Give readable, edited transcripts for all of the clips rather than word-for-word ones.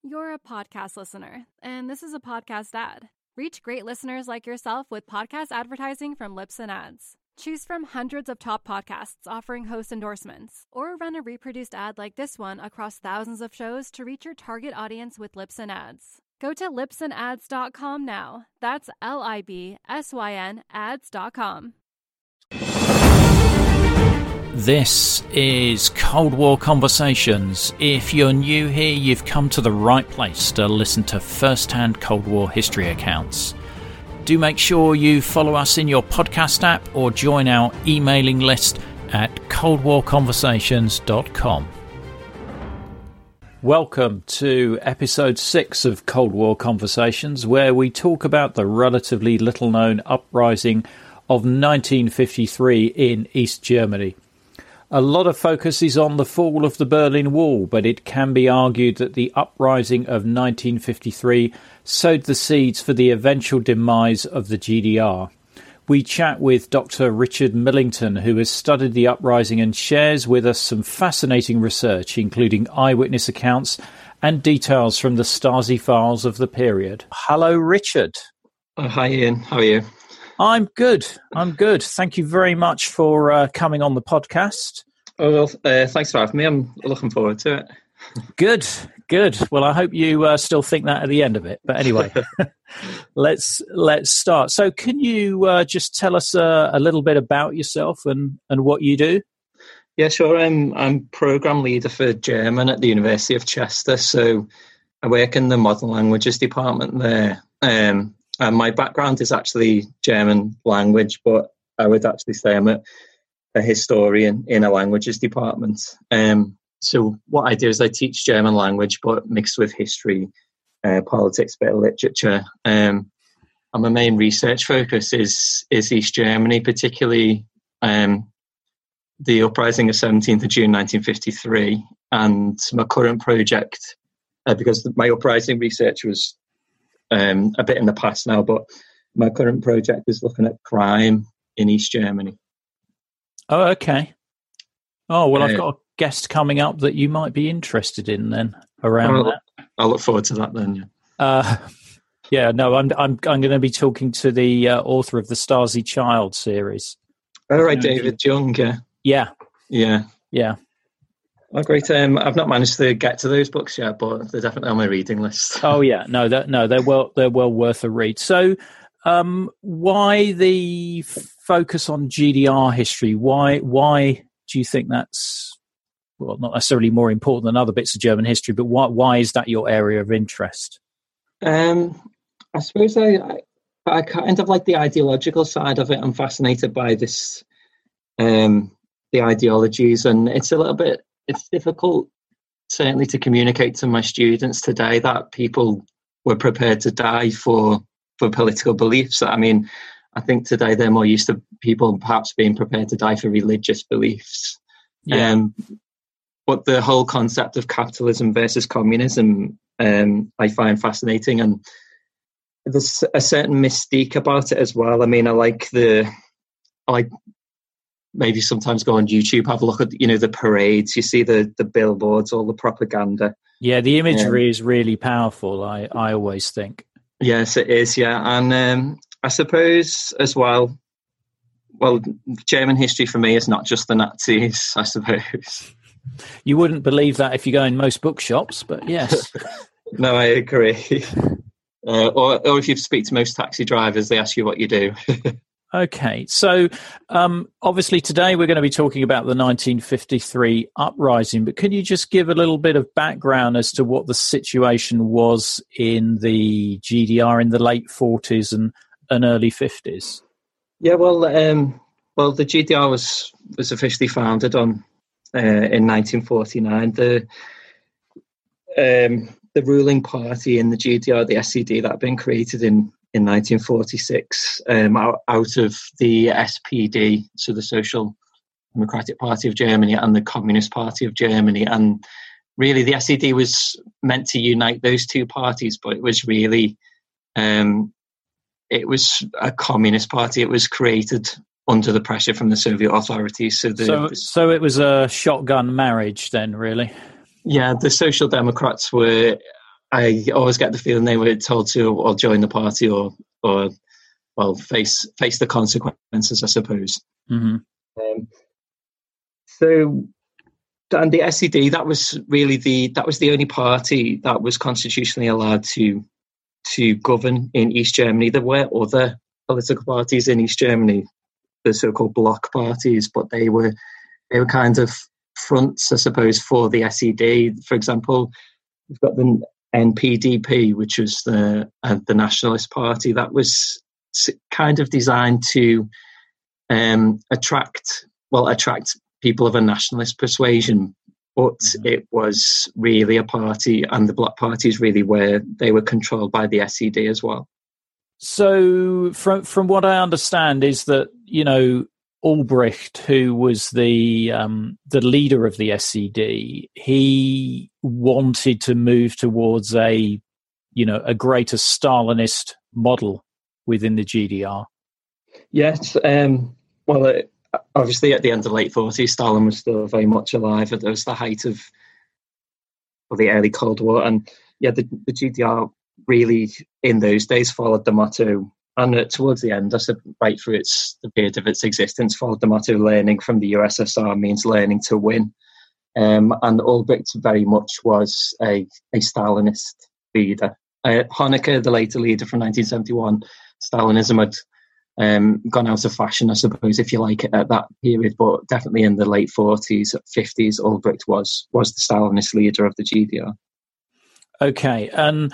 You're a podcast listener, and this is a podcast ad. Reach great listeners like yourself with podcast advertising from Libsyn Ads. Choose from hundreds of top podcasts offering host endorsements, or run a reproduced ad like this one across thousands of shows to reach your target audience with Libsyn Ads. Go to libsynads.com now. That's LIBSYN ads.com. This is Cold War Conversations. If you're new here, you've come to the right place to listen to first-hand Cold War history accounts. Do make sure you follow us in your podcast app or join our emailing list at coldwarconversations.com. Welcome to episode 6 of Cold War Conversations, where we talk about the relatively little-known uprising of 1953 in East Germany. A lot of focus is on the fall of the Berlin Wall, but it can be argued that the uprising of 1953 sowed the seeds for the eventual demise of the GDR. We chat with Dr. Richard Millington, who has studied the uprising and shares with us some fascinating research, including eyewitness accounts and details from the Stasi files of the period. Hello, Richard. Hi, Ian. How are you? I'm good. Thank you very much for coming on the podcast. Oh, well, thanks for having me. I'm looking forward to it. Good. Well, I hope you still think that at the end of it. But anyway, let's start. So can you just tell us a little bit about yourself and what you do? Yeah, sure. I'm program leader for German at the University of Chester. So I work in the modern languages department there. And my background is actually German language, but I would actually say I'm a historian in a languages department. So what I do is I teach German language, but mixed with history, politics, bit of literature. And my main research focus is East Germany, particularly the uprising of 17th of June 1953. And my current project, because my uprising research was a bit in the past now, but my current project is looking at crime in East Germany. Oh, okay. Oh, well, I've got a guest coming up that you might be interested in then around that. I'll look forward to that then, yeah. I'm going to be talking to the author of the Stasi Child series. Oh, right, David Jung, Yeah. Oh, great. I've not managed to get to those books yet, but they're definitely on my reading list. Oh, yeah. No, they're well worth a read. So, why the focus on GDR history? Why do you think that's, well, not necessarily more important than other bits of German history, but why is that your area of interest? I suppose I kind of like the ideological side of it. I'm fascinated by this, the ideologies, and it's difficult, certainly, to communicate to my students today that people were prepared to die for political beliefs. I mean, I think today they're more used to people perhaps being prepared to die for religious beliefs. Yeah. But the whole concept of capitalism versus communism, I find fascinating, and there's a certain mystique about it as well. I mean, I like maybe sometimes go on YouTube, have a look at, the parades. You see the billboards, all the propaganda. Yeah, the imagery is really powerful, I always think. Yes, it is, yeah. And I suppose as well, German history for me is not just the Nazis, I suppose. You wouldn't believe that if you go in most bookshops, but yes. No, I agree. Or if you speak to most taxi drivers, they ask you what you do. Okay, so obviously today we're going to be talking about the 1953 uprising, but can you just give a little bit of background as to what the situation was in the GDR in the late 40s and early 50s? Yeah, well, the GDR was officially founded in 1949. The ruling party in the GDR, the SED, that had been created in 1946 out of the SPD, so the Social Democratic Party of Germany and the Communist Party of Germany. And really the SED was meant to unite those two parties, but it was really, it was a communist party. It was created under the pressure from the Soviet authorities. So it was a shotgun marriage then, really? Yeah, the Social Democrats were I always get the feeling they were told to or join the party or face the consequences, I suppose. Mm-hmm. And the SED, that was the only party that was constitutionally allowed to govern in East Germany. There were other political parties in East Germany, the so-called bloc parties, but they were kind of fronts, I suppose, for the SED. For example, we've got the NPDP, which was the nationalist party that was kind of designed to attract people of a nationalist persuasion, but it was really a party, and the bloc parties really they were controlled by the SED as well. So from what I understand is that, Ulbricht, who was the leader of the SED, he wanted to move towards a greater Stalinist model within the GDR. Yes, obviously at the end of the late 40s, Stalin was still very much alive. It was the height of the early Cold War, and the GDR really in those days followed the motto. And towards the end, I said right through the period of its existence, followed the motto, learning from the USSR means learning to win. And Ulbricht very much was a Stalinist leader. Honecker, the later leader from 1971, Stalinism had gone out of fashion, I suppose, if you like, at that period. But definitely in the late 40s, 50s, Ulbricht was the Stalinist leader of the GDR. Okay, and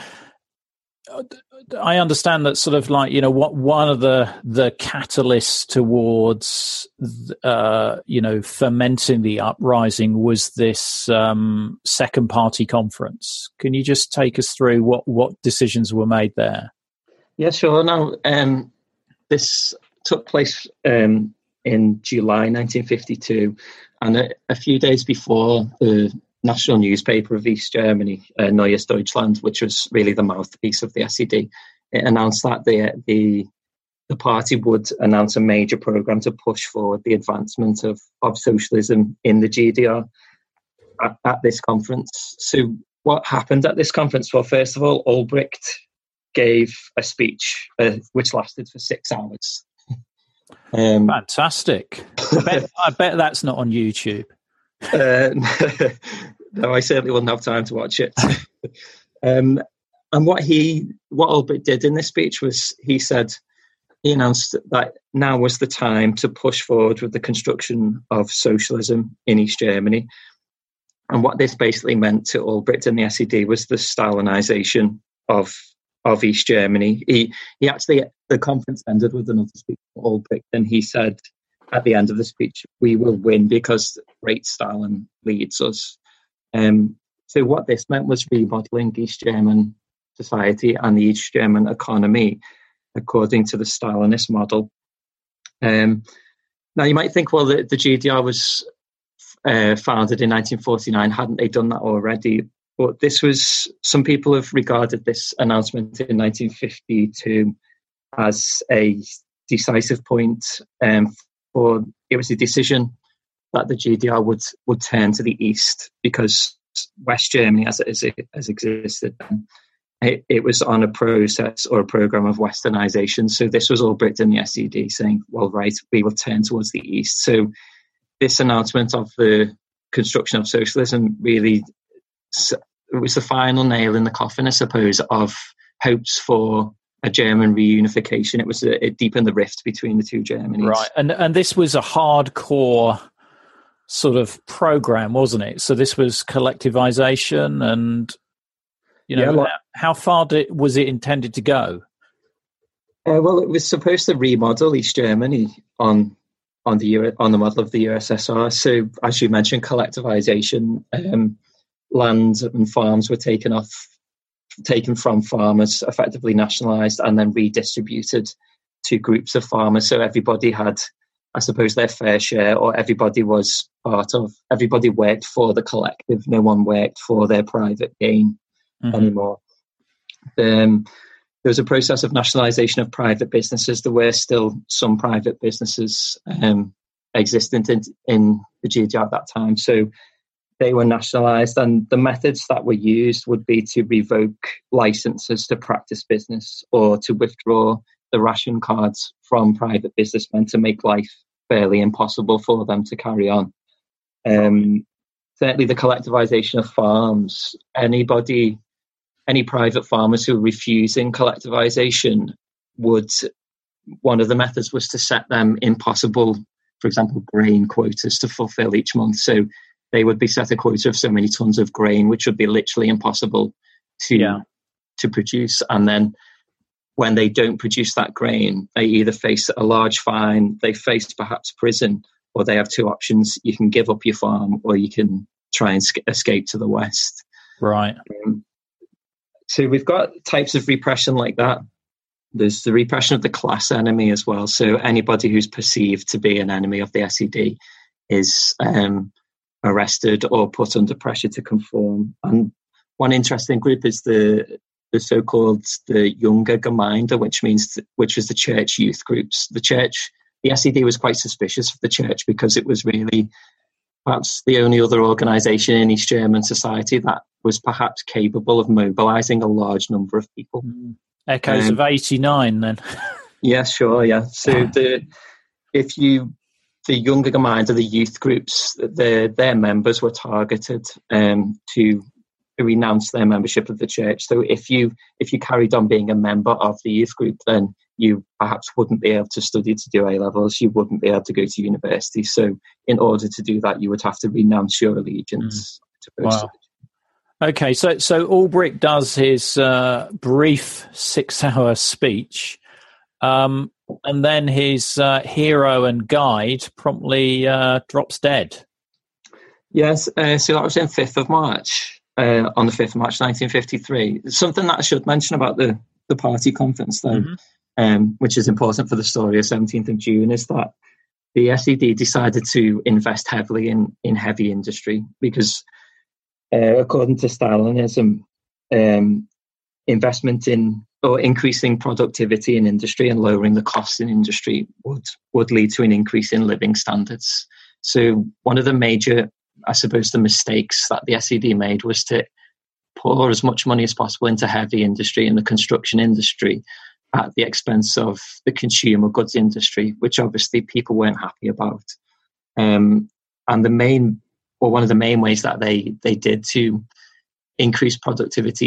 I understand that sort of like, what one of the catalysts towards, fermenting the uprising was this second party conference. Can you just take us through what decisions were made there? Yeah, sure. Now, this took place in July 1952, and a few days before the national newspaper of East Germany, Neues Deutschland, which was really the mouthpiece of the SED, it announced that the party would announce a major program to push forward the advancement of socialism in the GDR at this conference. So what happened at this conference? Well, first of all, Ulbricht gave a speech which lasted for 6 hours. Fantastic. I bet that's not on YouTube. No, I certainly wouldn't have time to watch it. And what Ulbricht did in this speech was he announced that now was the time to push forward with the construction of socialism in East Germany. And what this basically meant to Ulbricht and the SED was the Stalinization of East Germany. He actually, the conference ended with another speech from Ulbricht, and he said at the end of the speech, "We will win because great Stalin leads us." So what this meant was remodeling East German society and the East German economy according to the Stalinist model. Now you might think, well, the GDR was founded in 1949. Hadn't they done that already? But some people have regarded this announcement in 1952 as a decisive point. For it was a decision that the GDR would turn to the east, because West Germany, as existed, it was on a process or a program of westernization. So this was Ulbricht and the SED saying, well, right, we will turn towards the east. So this announcement of the construction of socialism really, it was the final nail in the coffin, I suppose, of hopes for a German reunification. It deepened the rift between the two Germanys. Right, and this was a hardcore sort of program, wasn't it? So this was collectivization, and how far was it intended to go? Well, it was supposed to remodel East Germany on the model of the USSR. So, as you mentioned, collectivization. Land and farms were taken from farmers, effectively nationalized, and then redistributed to groups of farmers. So everybody had, I suppose, their fair share, or everybody worked for the collective. No one worked for their private gain anymore. There was a process of nationalization of private businesses. There were still some private businesses existent in the GDR at that time. So they were nationalised, and the methods that were used would be to revoke licences to practice business or to withdraw the ration cards from private businessmen to make life fairly impossible for them to carry on. Certainly the collectivisation of farms, any private farmers who were refusing collectivisation one of the methods was to set them impossible, for example, grain quotas to fulfil each month. So they would be set a quota of so many tons of grain, which would be literally impossible to produce. And then when they don't produce that grain, they either face a large fine, they face perhaps prison, or they have two options. You can give up your farm, or you can try and escape to the west. Right. So we've got types of repression like that. There's the repression of the class enemy as well. So anybody who's perceived to be an enemy of the SED is arrested or put under pressure to conform. And one interesting group is the so-called the Junge Gemeinde, which was the church youth groups. The SED was quite suspicious of the church because it was really perhaps the only other organisation in East German society that was perhaps capable of mobilising a large number of people. Echoes of 89 then. Yeah, sure, yeah. So the Junge Gemeinde, the youth groups, their members were targeted to renounce their membership of the church. So if you carried on being a member of the youth group, then you perhaps wouldn't be able to study to do A-levels, you wouldn't be able to go to university. So in order to do that, you would have to renounce your allegiance. Wow. Okay, so Ulbricht does his brief 6-hour speech, and then his hero and guide promptly drops dead. Yes, so that was on 5th of March, on the 5th of March 1953. Something that I should mention about the party conference, though, which is important for the story of 17th of June, is that the SED decided to invest heavily in heavy industry because according to Stalinism, investment in or increasing productivity in industry and lowering the costs in industry would lead to an increase in living standards. So one of the major, I suppose, the mistakes that the SED made was to pour as much money as possible into heavy industry and the construction industry at the expense of the consumer goods industry, which obviously people weren't happy about. And one of the main ways that they did to increase productivity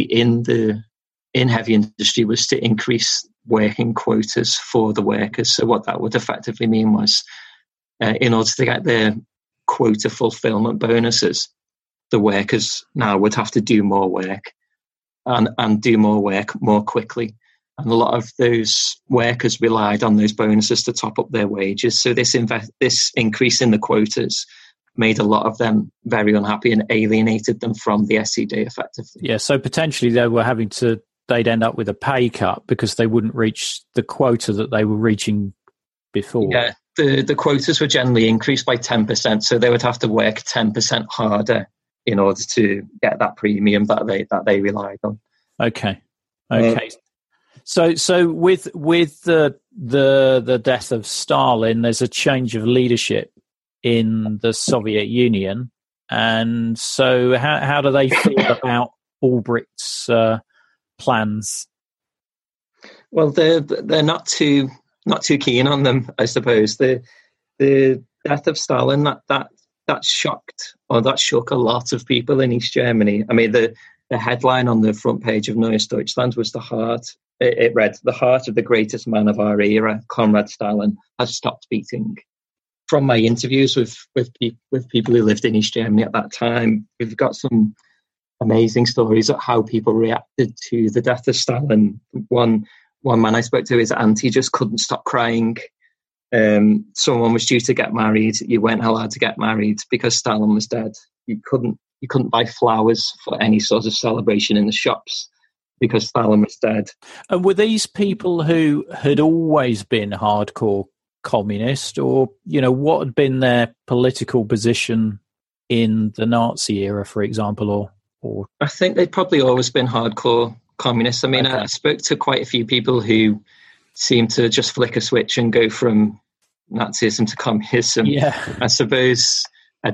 in heavy industry was to increase working quotas for the workers. So what that would effectively mean was, in order to get their quota fulfillment bonuses, the workers now would have to do more work and do more work more quickly. And a lot of those workers relied on those bonuses to top up their wages. So this increase in the quotas made a lot of them very unhappy and alienated them from the SED effectively. Yeah, so potentially they'd end up with a pay cut because they wouldn't reach the quota that they were reaching before. Yeah, the quotas were generally increased by 10%, so they would have to work 10% harder in order to get that premium that they relied on. Okay. So with the death of Stalin, there's a change of leadership in the Soviet Union, and so how do they feel about Ulbricht's plans? Well, they're not too keen on them, I suppose. The death of Stalin that shook a lot of people in East Germany. I mean, the headline on the front page of Neues Deutschland was it read, "The heart of the greatest man of our era, Comrade Stalin, has stopped beating." From my interviews with people who lived in East Germany at that time, we've got some amazing stories of how people reacted to the death of Stalin. One man I spoke to, his auntie just couldn't stop crying. Someone was due to get married. You weren't allowed to get married because Stalin was dead. You couldn't buy flowers for any sort of celebration in the shops because Stalin was dead. And were these people who had always been hardcore communist, or what had been their political position in the Nazi era, for example, or I think they'd probably always been hardcore communists. I mean, okay. I spoke to quite a few people who seemed to just flick a switch and go from Nazism to communism. Yeah, I suppose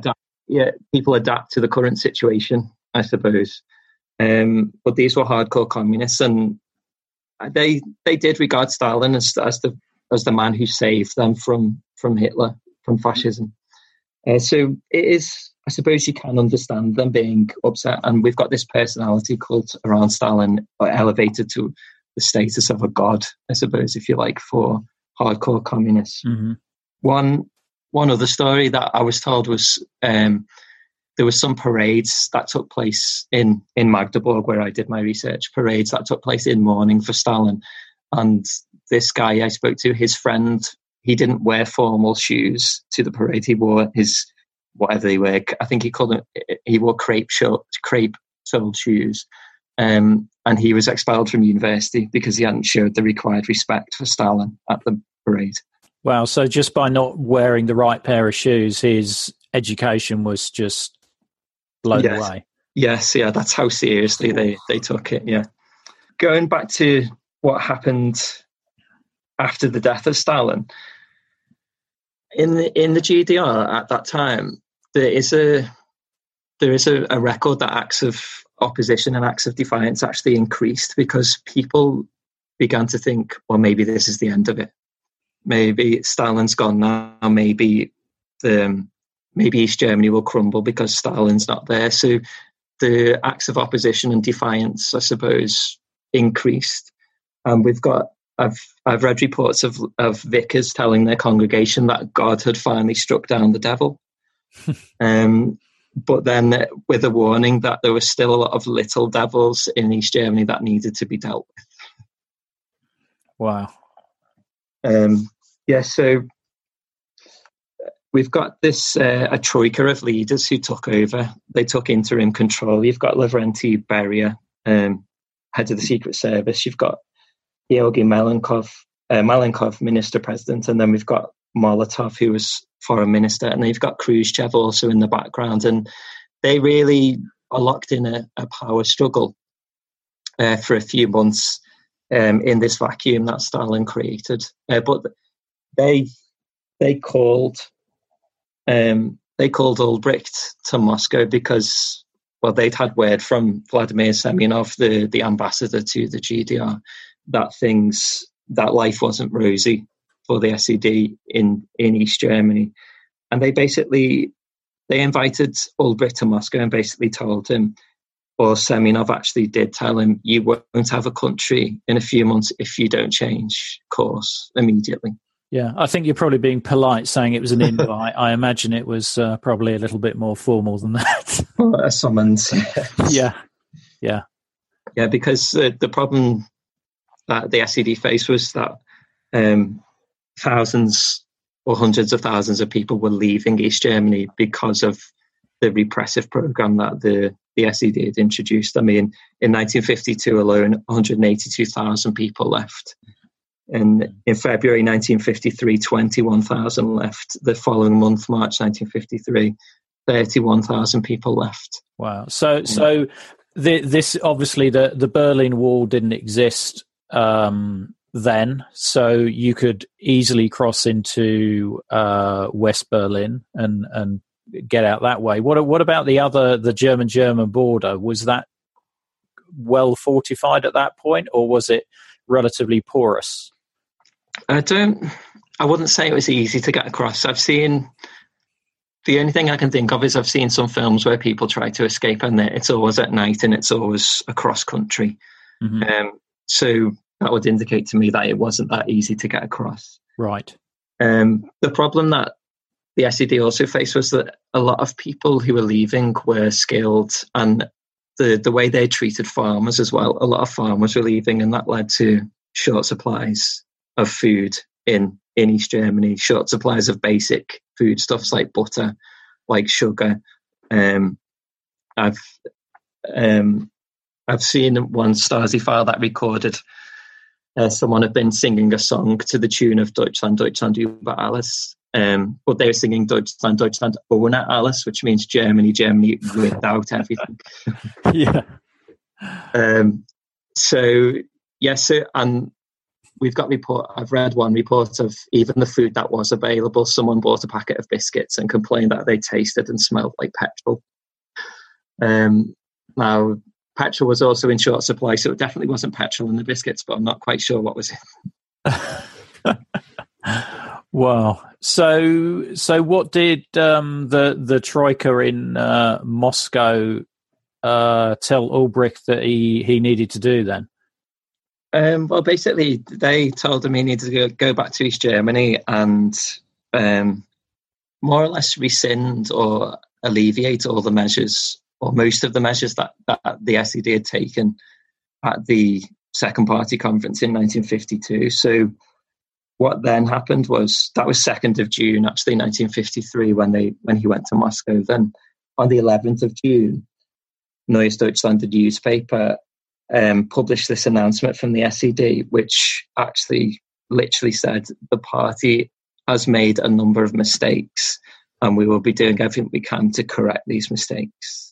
people adapt to the current situation, I suppose. But these were hardcore communists, and they did regard Stalin as the man who saved them from Hitler, from fascism. So it is, I suppose you can understand them being upset, and we've got this personality cult around Stalin, elevated to the status of a god, I suppose, if you like, for hardcore communists. Mm-hmm. One other story that I was told was there was some parades that took place in Magdeburg, where I did my research, parades that took place in mourning for Stalin. And this guy I spoke to, his friend, he didn't wear formal shoes to the parade. He wore his, whatever they were, I think he wore crepe-soled shoes. And he was expelled from university because he hadn't showed the required respect for Stalin at the parade. Wow, so just by not wearing the right pair of shoes, his education was just blown away. Yes, yeah, that's how seriously they took it, yeah. Going back to what happened after the death of Stalin, in the GDR at that time, there is a record that acts of opposition and acts of defiance actually increased because people began to think, well, maybe this is the end of it. Maybe Stalin's gone now. Maybe East Germany will crumble because Stalin's not there. So the acts of opposition and defiance, I suppose, increased. And I've read reports of vicars telling their congregation that God had finally struck down the devil. But then with a warning that there was still a lot of little devils in East Germany that needed to be dealt with. Wow. So we've got this a troika of leaders who took over. They took interim control. You've got Lavrenti Beria, head of the Secret Service. You've got Georgy Malenkov, minister president, and then we've got Molotov, who was foreign minister, and then you've got Khrushchev also in the background. And they really are locked in a power struggle for a few months in this vacuum that Stalin created. But they called Ulbricht to Moscow because, well, they'd had word from Vladimir Semyonov, the ambassador to the GDR, that life wasn't rosy for the SED in East Germany. And they invited Ulbricht to Moscow and basically told him, or Semyonov actually did tell him, you won't have a country in a few months if you don't change course immediately. Yeah, I think you're probably being polite saying it was an invite. I imagine it was probably a little bit more formal than that. Well, a summons. Yeah, because the problem that the SED faced was that thousands or hundreds of thousands of people were leaving East Germany because of the repressive program that the SED had introduced. I mean, in 1952 alone, 182,000 people left. And in February 1953, 21,000 left. The following month, March 1953, 31,000 people left. Wow. So this obviously the Berlin Wall didn't exist then, so you could easily cross into West Berlin and get out that way. What about the German border? Was that well fortified at that point, or was it relatively porous? I wouldn't say it was easy to get across. The only thing I can think of is I've seen some films where people try to escape and it's always at night and it's always across country. Mm-hmm. So that would indicate to me that it wasn't that easy to get across. Right. The problem that the SED also faced was that a lot of people who were leaving were skilled, and the way they treated farmers as well. A lot of farmers were leaving, and that led to short supplies of food in East Germany, short supplies of basic foodstuffs like butter, like sugar. I've seen one Stasi file that recorded someone had been singing a song to the tune of Deutschland, Deutschland über alles. But they were singing Deutschland, Deutschland ohne alles, which means Germany, Germany without everything. Yeah. And we've got I've read one report of even the food that was available. Someone bought a packet of biscuits and complained that they tasted and smelled like petrol. Now, petrol was also in short supply, so it definitely wasn't petrol in the biscuits, but I'm not quite sure what was in. Wow. So what did the Troika in Moscow tell Ulbricht that he needed to do then? Well, basically, they told him he needed to go back to East Germany and more or less rescind or alleviate all the measures, or most of the measures that the SED had taken at the Second Party Conference in 1952. So what then happened was, that was 2nd of June, actually, 1953, when he went to Moscow. Then on the 11th of June, Neues Deutschland, the newspaper, published this announcement from the SED, which actually literally said the party has made a number of mistakes and we will be doing everything we can to correct these mistakes.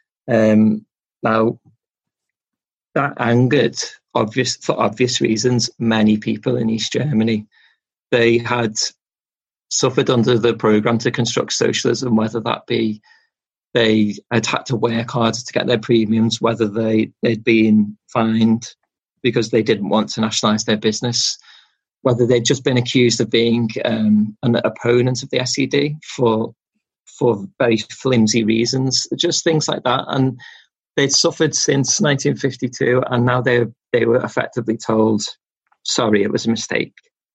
Now, that angered, for obvious reasons, many people in East Germany. They had suffered under the programme to construct socialism, whether that be they had had to work harder to get their premiums, whether they'd been fined because they didn't want to nationalise their business, whether they'd just been accused of being an opponent of the SED for very flimsy reasons, just things like that. And they'd suffered since 1952, and now they were effectively told, sorry, it was a mistake.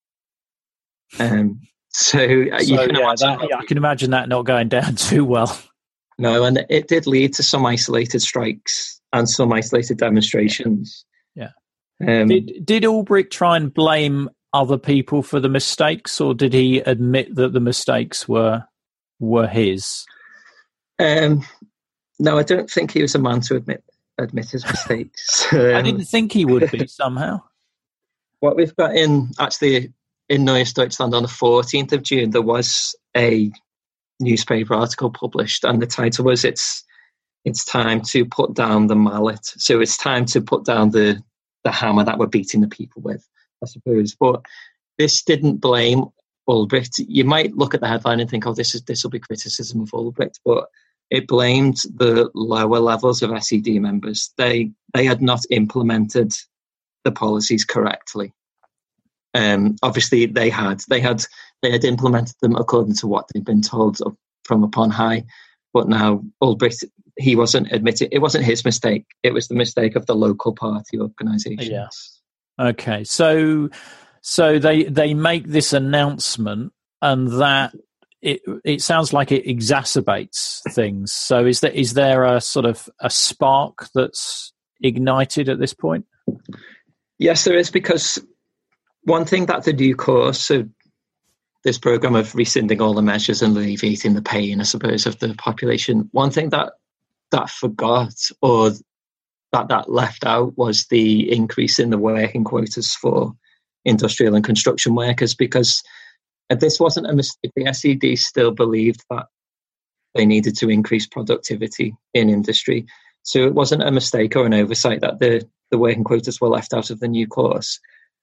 So you can imagine I can imagine that not going down too well. No, and it did lead to some isolated strikes and some isolated demonstrations. Yeah. Did Ulbricht try and blame other people for the mistakes, or did he admit that the mistakes were his? No, I don't think he was a man to admit his mistakes. I didn't think he would be somehow. What we've got in Neues Deutschland on the 14th of June, there was a newspaper article published, and the title was "It's time to put down the mallet." So it's time to put down the hammer that we're beating the people with, I suppose. But this didn't blame Ulbricht. You might look at the headline and think, "Oh, this will be criticism of Ulbricht," but it blamed the lower levels of SED members. They had not implemented the policies correctly. Obviously, they had implemented them according to what they'd been told from upon high. But now Ulbricht, he wasn't admitting it wasn't his mistake. It was the mistake of the local party organisations. Yeah. Okay, so they make this announcement, and that it sounds like it exacerbates things. So is there a sort of a spark that's ignited at this point? Yes, there is, because one thing that the new course, so this programme of rescinding all the measures and alleviating the pain, I suppose, of the population, one thing that forgot, or that left out, was the increase in the working quotas for industrial and construction workers, because this wasn't a mistake. The SED still believed that they needed to increase productivity in industry. So it wasn't a mistake or an oversight that the working quotas were left out of the new course.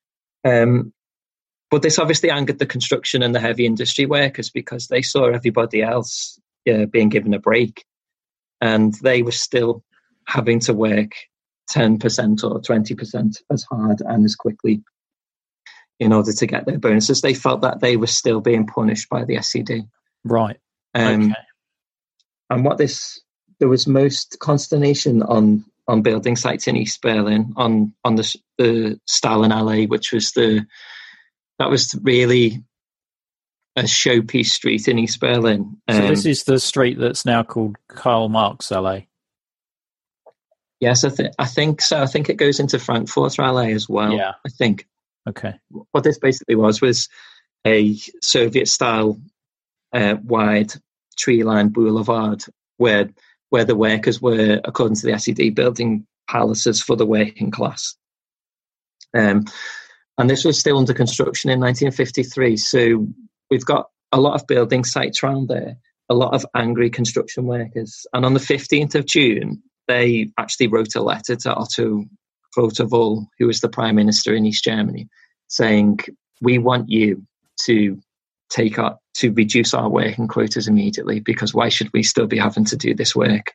But this obviously angered the construction and the heavy industry workers, because they saw everybody else being given a break, and they were still having to work 10% or 20% as hard and as quickly in order to get their bonuses. They felt that they were still being punished by the SED. Right. Okay. And there was most consternation on building sites in East Berlin, on the Stalin Alley, which was that was really a showpiece street in East Berlin. So this is the street that's now called Karl Marx Alley. Yes, I think so. I think it goes into Frankfurter Alley as well. Yeah, I think. Okay. What this basically was a Soviet-style wide tree-lined boulevard where the workers were, according to the SED, building palaces for the working class. And this was still under construction in 1953. So we've got a lot of building sites around there, a lot of angry construction workers. And on the 15th of June, they actually wrote a letter to Otto Grotewohl, who was the Prime Minister in East Germany, saying, we want you to reduce our working quotas immediately, because why should we still be having to do this work?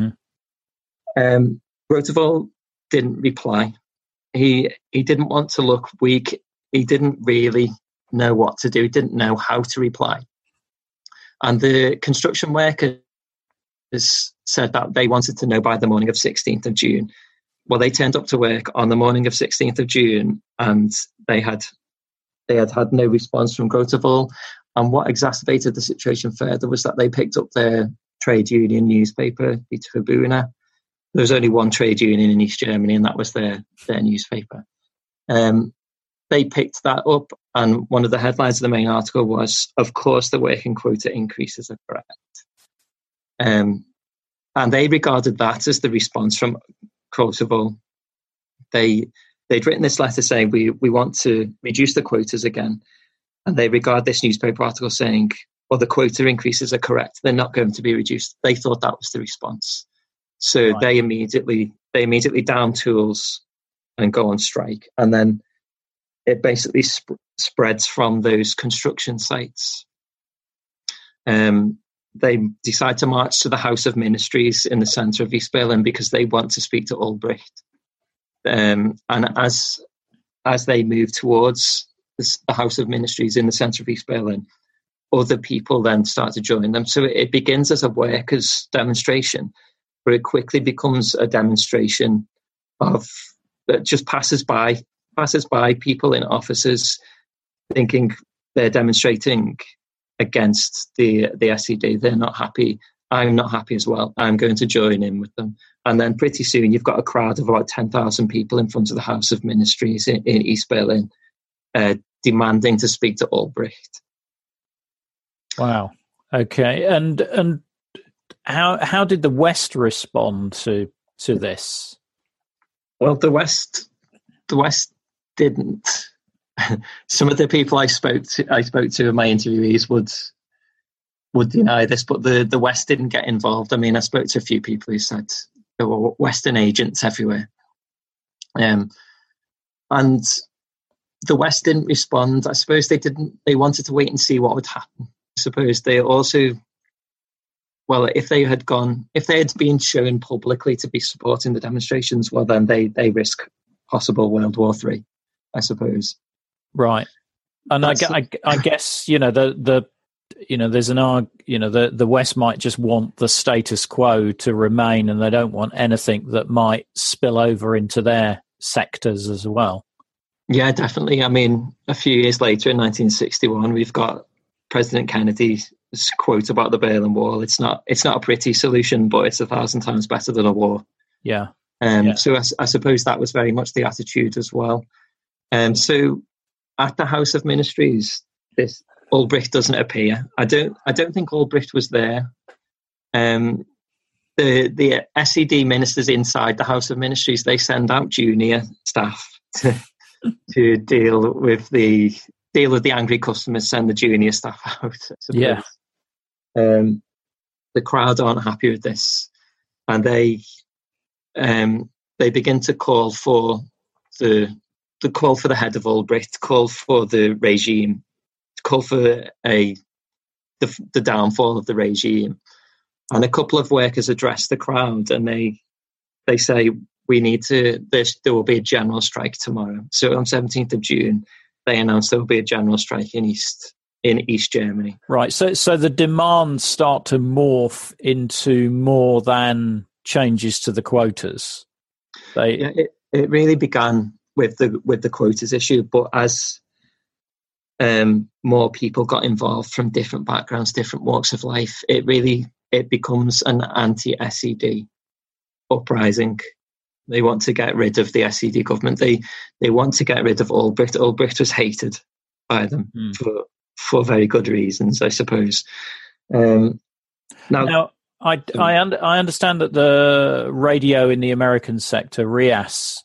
Grotevol didn't reply. He didn't want to look weak. He didn't really know what to do. He didn't know how to reply. And the construction workers said that they wanted to know by the morning of 16th of June. Well, they turned up to work on the morning of 16th of June, and they had no response from Grotevol. And what exacerbated the situation further was that they picked up their trade union newspaper, Die Tribune. There was only one trade union in East Germany, and that was their newspaper. They picked that up, and one of the headlines of the main article was, "Of course, the working quota increases are correct." And they regarded that as the response from Grotevol. They'd written this letter saying, we want to reduce the quotas again. And they regard this newspaper article saying, well, the quota increases are correct. They're not going to be reduced. They thought that was the response. So they immediately down tools and go on strike. And then it basically spreads from those construction sites. They decide to march to the House of Ministries in the centre of East Berlin because they want to speak to Ulbricht. And as they move towards the House of Ministries in the centre of East Berlin, other people then start to join them. So it begins as a workers' demonstration, but it quickly becomes a demonstration that just passes by people in offices thinking they're demonstrating against the SED. They're not happy. I'm not happy as well. I'm going to join in with them. And then pretty soon you've got a crowd of about 10,000 people in front of the House of Ministries in East Berlin demanding to speak to Ulbricht. Wow. Okay. And how did the West respond to this? Well, the West didn't. Some of the people I spoke to in my interviewees would deny this, but the West didn't get involved. I mean, I spoke to a few people who said there were Western agents everywhere, and the West didn't respond. I suppose they didn't. They wanted to wait and see what would happen. I suppose they also, well, if they had been shown publicly to be supporting the demonstrations, well, then they risk possible World War III, I suppose. Right. And I guess, the there's the West might just want the status quo to remain, and they don't want anything that might spill over into their sectors as well. Yeah, definitely. I mean, a few years later in 1961, we've got President Kennedy's quote about the Berlin Wall. It's not a pretty solution, but it's 1,000 times better than a war. Yeah. So I suppose that was very much the attitude as well. So at the House of Ministries, this Ulbricht doesn't appear. I don't think Ulbricht was there. The SED ministers inside the House of Ministries, they send out junior staff to deal with the angry customers. Send the junior staff out. Yeah. The crowd aren't happy with this, and they begin to call for the head of Ulbricht, call for the regime, call for the downfall of the regime. And a couple of workers address the crowd, and they say, there will be a general strike tomorrow. So on 17th of June, they announced there will be a general strike in East Germany. Right. So the demands start to morph into more than changes to the quotas. It really began with the quotas issue, but as more people got involved from different backgrounds, different walks of life, it becomes an anti-SED uprising. They want to get rid of the SED government. They want to get rid of Ulbricht. Ulbricht was hated by them for very good reasons, I suppose. Now I understand that the radio in the American sector, RIAS,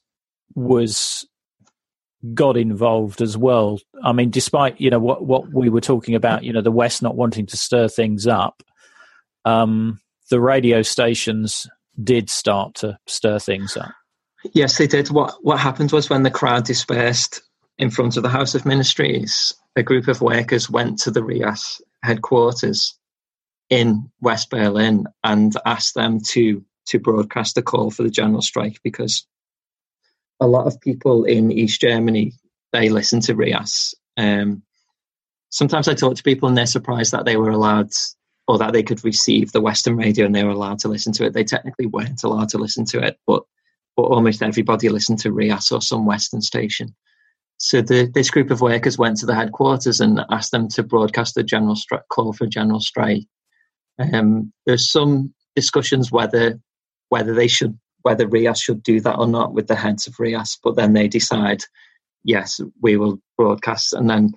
got involved as well. I mean, despite what we were talking about, the West not wanting to stir things up, the radio stations did start to stir things up. Yes, they did. What happened was, when the crowd dispersed, in front of the House of Ministries, a group of workers went to the RIAS headquarters in West Berlin and asked them to broadcast a call for the general strike, because a lot of people in East Germany, they listen to RIAS. Sometimes I talk to people and they're surprised that they were allowed, or that they could receive the Western radio and they were allowed to listen to it. They technically weren't allowed to listen to it, but almost everybody listened to RIAS or some Western station. So this group of workers went to the headquarters and asked them to broadcast a call for a general strike. There's some discussions whether RIAS should do that or not with the heads of RIAS, but then they decide, yes, we will broadcast. And then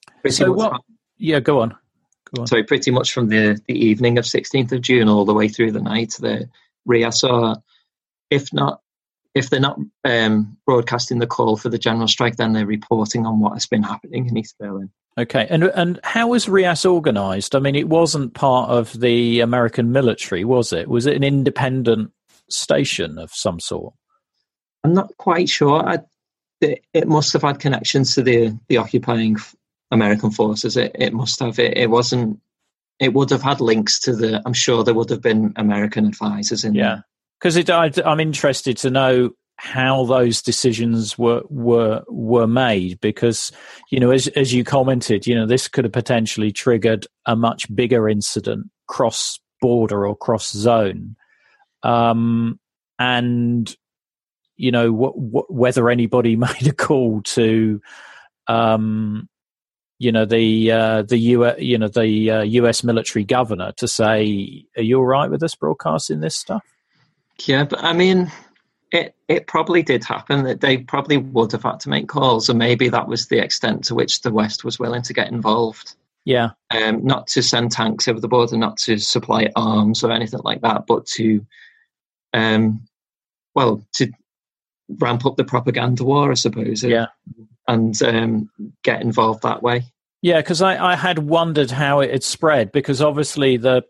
go on. So pretty much from the evening of 16th of June all the way through the night, the RIAS are, if they're not broadcasting the call for the general strike, then they're reporting on what has been happening in East Berlin. Okay, and how was RIAS organised? I mean, it wasn't part of the American military, was it? Was it an independent station of some sort? I'm not quite sure. It must have had connections to the occupying American forces. It must have. It wasn't. It would have had links to I'm sure there would have been American advisors in there. Because I'm interested to know how those decisions were made, because, you know, as you commented, you know, this could have potentially triggered a much bigger incident cross border or cross zone, and you know whether anybody made a call to the US military governor to say, are you all right with us broadcasting this stuff? Yeah, but I mean, it probably did happen, that they probably would have had to make calls, and maybe that was the extent to which the West was willing to get involved. Yeah. Not to send tanks over the border, not to supply arms or anything like that, but to ramp up the propaganda war, I suppose. Yeah. And get involved that way. Yeah, because I had wondered how it had spread, because obviously the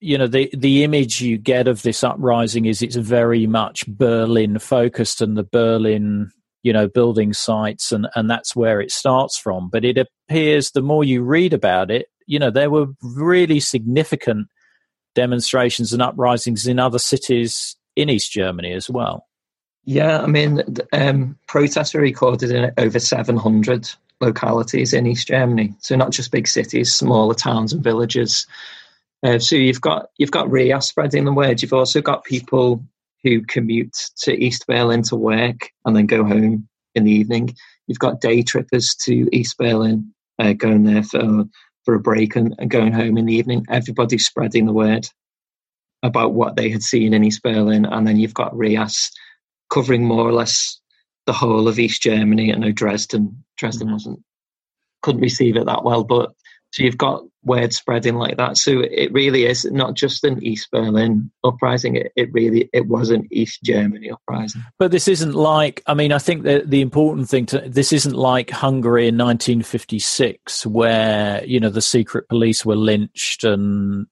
image you get of this uprising is it's very much Berlin focused, and the Berlin, you know, building sites, and that's where it starts from. But it appears the more you read about it, you know, there were really significant demonstrations and uprisings in other cities in East Germany as well. Yeah, I mean, protests were recorded in over 700 localities in East Germany. So not just big cities, smaller towns and villages. So you've got RIAS spreading the word. You've also got people who commute to East Berlin to work and then go home in the evening. You've got day trippers to East Berlin going there for a break and going home in the evening. Everybody's spreading the word about what they had seen in East Berlin. And then you've got RIAS covering more or less the whole of East Germany. I know Dresden couldn't receive it that well, but so you've got word spreading like that. So it really is not just an East Berlin uprising. It was an East Germany uprising. But this isn't like, I mean, I think that the important thing this isn't like Hungary in 1956, where, you know, the secret police were lynched and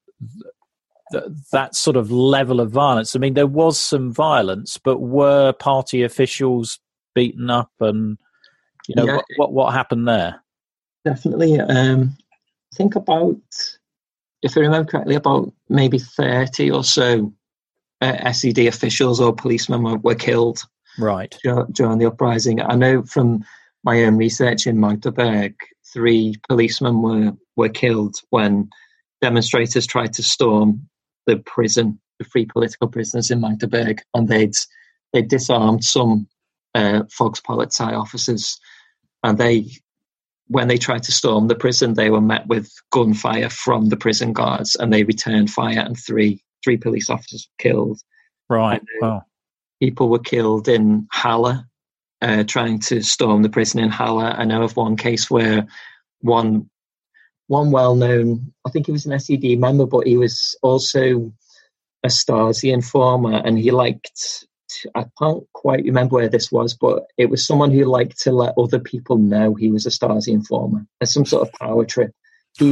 that sort of level of violence. I mean, there was some violence, but were party officials beaten up, and, you know, what happened there? Definitely. I think about, if I remember correctly, about maybe 30 or so SED officials or policemen were killed during the uprising. I know from my own research in Magdeburg, 3 policemen were killed when demonstrators tried to storm the prison, the free political prisoners in Magdeburg, and they'd disarmed some Volkspolizei officers, and when they tried to storm the prison, they were met with gunfire from the prison guards, and they returned fire, and three police officers were killed. Right. Wow. People were killed in Halle, trying to storm the prison in Halle. I know of one case where one well-known, I think he was an SED member, but he was also a Stasi informer, and he liked, I can't quite remember where this was, but it was someone who liked to let other people know he was a Stasi informer. As some sort of power trip. He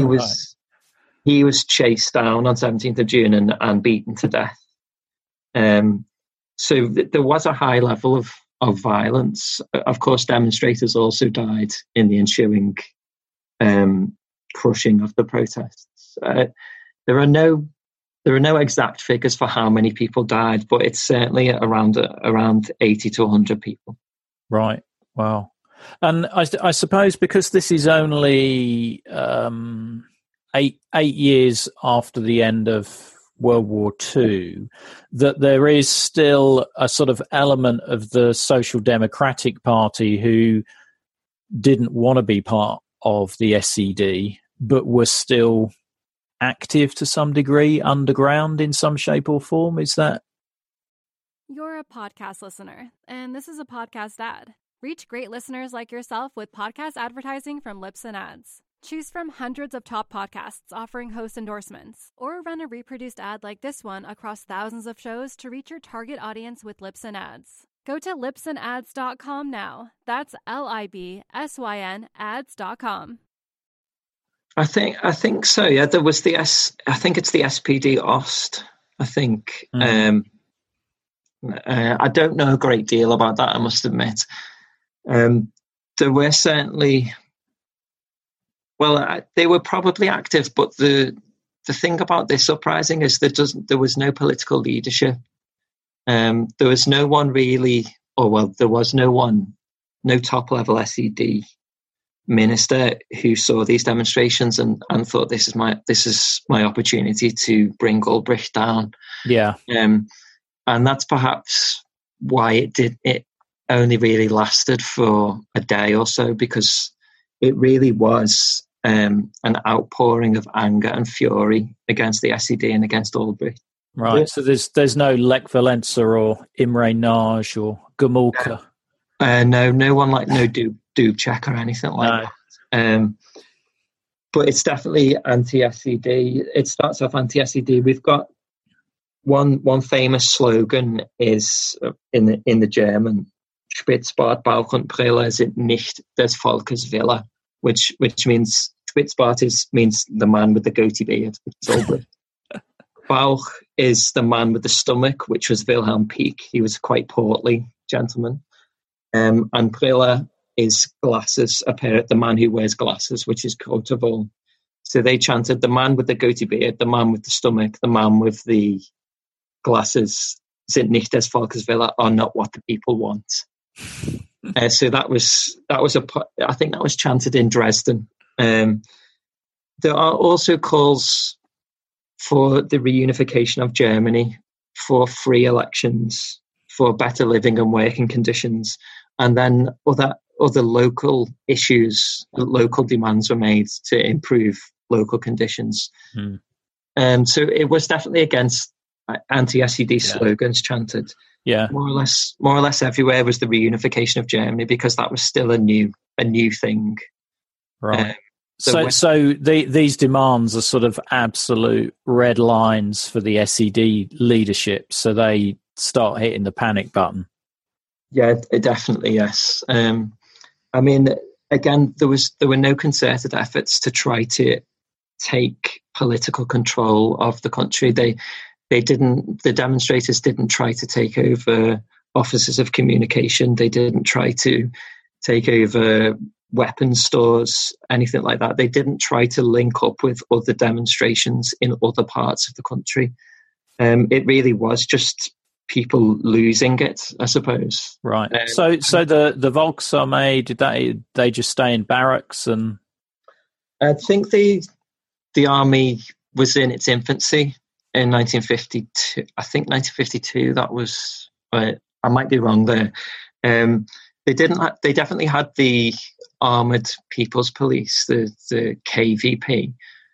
was chased down on 17th of June and beaten to death. So there was a high level violence. Of course, demonstrators also died in the ensuing crushing of the protests. There are no exact figures for how many people died, but it's certainly around 80 to 100 people. Right. Wow. And I suppose because this is only 8 years after the end of World War II, that there is still a sort of element of the Social Democratic Party who didn't want to be part of the SED, but were still active to some degree underground in some shape or form. Is that? You're a podcast listener, and this is a podcast ad. Reach great listeners like yourself with podcast advertising from Libsyn Ads. Choose from hundreds of top podcasts offering host endorsements, or run a reproduced ad like this one across thousands of shows to reach your target audience with Libsyn Ads. Go to libsynads.com now. That's LIBSYN ads.com. I think so. Yeah, there was I think it's the SPD Ost. I think. I don't know a great deal about that, I must admit. There were certainly. Well, they were probably active, but the thing about this uprising is there was no political leadership. There was no one really, there was no top level SED minister who saw these demonstrations and thought this is my opportunity to bring Ulbricht down. Yeah, and that's perhaps why it only really lasted for a day or so, because it really was an outpouring of anger and fury against the SED and against Ulbricht. Right. So there's no Lech Walesa or Imre Nagy or Gomulka. No one like Dubček or anything like that. But it's definitely anti-SED. It starts off anti-SED. We've got one famous slogan is in the German, Spitzbart, Bauch und Brille sind nicht des Volkes Wille, which means Spitzbart means the man with the goatee beard, which is Ulbricht. Bauch is the man with the stomach, which was Wilhelm Pieck. He was a quite portly gentleman. And Brille is glasses, the man who wears glasses, which is Kotoval. So they chanted the man with the goatee beard, the man with the stomach, the man with the glasses, sind nicht des Volkes Wille, are not what the people want. So that was I think that was chanted in Dresden. There are also calls for the reunification of Germany, for free elections, for better living and working conditions, and then other local issues, local demands were made to improve local conditions. So it was definitely against anti-SED slogans chanted. Yeah, more or less everywhere was the reunification of Germany, because that was still a new thing. Right. So these demands are sort of absolute red lines for the SED leadership. So they start hitting the panic button. Yeah, definitely, yes. I mean, again, there were no concerted efforts to try to take political control of the country. The demonstrators didn't try to take over offices of communication. They didn't try to take over weapons stores, anything like that. They didn't try to link up with other demonstrations in other parts of the country. It really was just people losing it, I suppose. Right. So the Volksarmee, did they just stay in barracks? And I think the army was in its infancy in 1952. I think 1952. That was. I might be wrong there. They didn't. They definitely had the Armored People's Police, the KVP.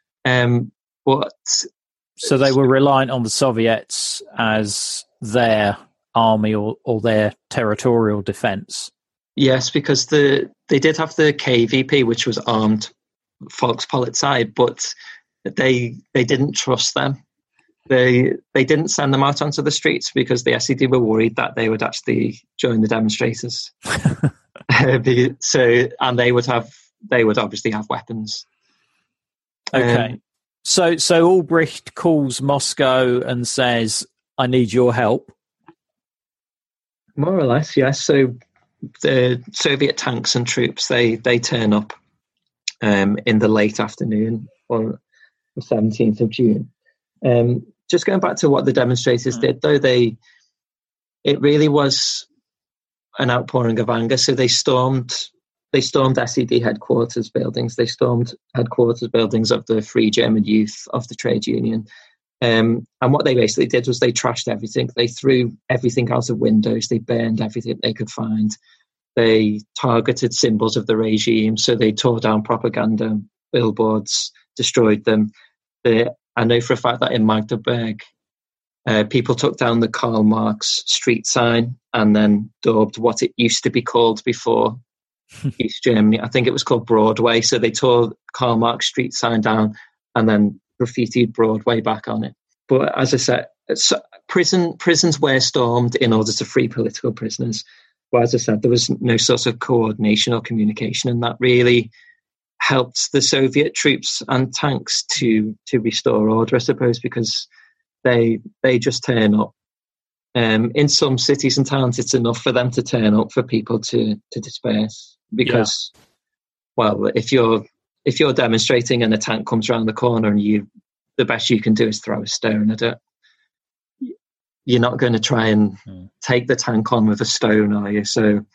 But so they were reliant on the Soviets as their army or their territorial defense. Yes, because they did have the KVP, which was armed Volkspolizei, but they didn't trust them. They didn't send them out onto the streets because the SED were worried that they would actually join the demonstrators. And they would obviously have weapons. Okay. So Ulbricht calls Moscow and says, "I need your help." More or less, yes. So the Soviet tanks and troops, they turn up in the late afternoon on the 17th of June. Just going back to what the demonstrators did, though, it really was an outpouring of anger. So they stormed SED headquarters buildings. They stormed headquarters buildings of the Free German Youth, of the trade union. And what they basically did was they trashed everything. They threw everything out of windows. They burned everything they could find. They targeted symbols of the regime. So they tore down propaganda billboards, destroyed them. I know for a fact that in Magdeburg, people took down the Karl Marx street sign and then daubed what it used to be called before East Germany. I think it was called Broadway. So they tore Karl Marx street sign down and then graffitied Broadway back on it. But as I said, prisons were stormed in order to free political prisoners. But as I said, there was no sort of coordination or communication, and that really helped the Soviet troops and tanks to restore order, I suppose, because they just turn up. In some cities and towns, it's enough for them to turn up for people to disperse. Because, well, if you're demonstrating and a tank comes around the corner and the best you can do is throw a stone at it, you're not going to try and take the tank on with a stone, are you? So,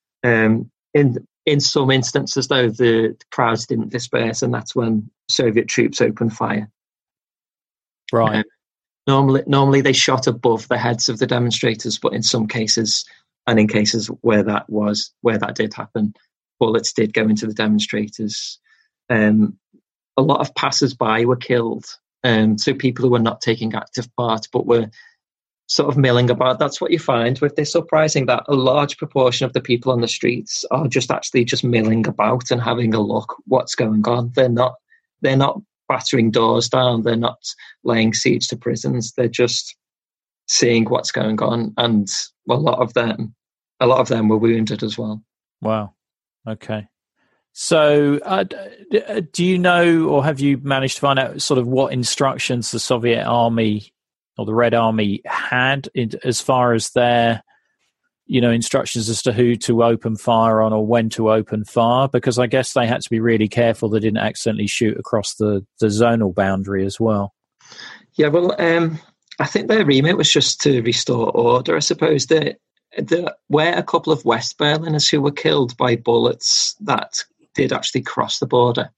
in some instances, though, the crowds didn't disperse, and that's when Soviet troops opened fire. Right. Normally they shot above the heads of the demonstrators, but in some cases, and in cases where that did happen, bullets did go into the demonstrators. A lot of passers-by were killed, so people who were not taking active part but were sort of milling about. That's what you find with this uprising, that a large proportion of the people on the streets are just milling about and having a look what's going on. They're not battering doors down. They're not laying siege to prisons. They're just seeing what's going on, and a lot of them were wounded as well. Wow. Okay. So, do you know, or have you managed to find out sort of what instructions the Soviet Army or the Red Army had as far as their, instructions as to who to open fire on or when to open fire? Because I guess they had to be really careful they didn't accidentally shoot across the zonal boundary as well. Yeah, well, I think their remit was just to restore order, I suppose. There were a couple of West Berliners who were killed by bullets that did actually cross the border.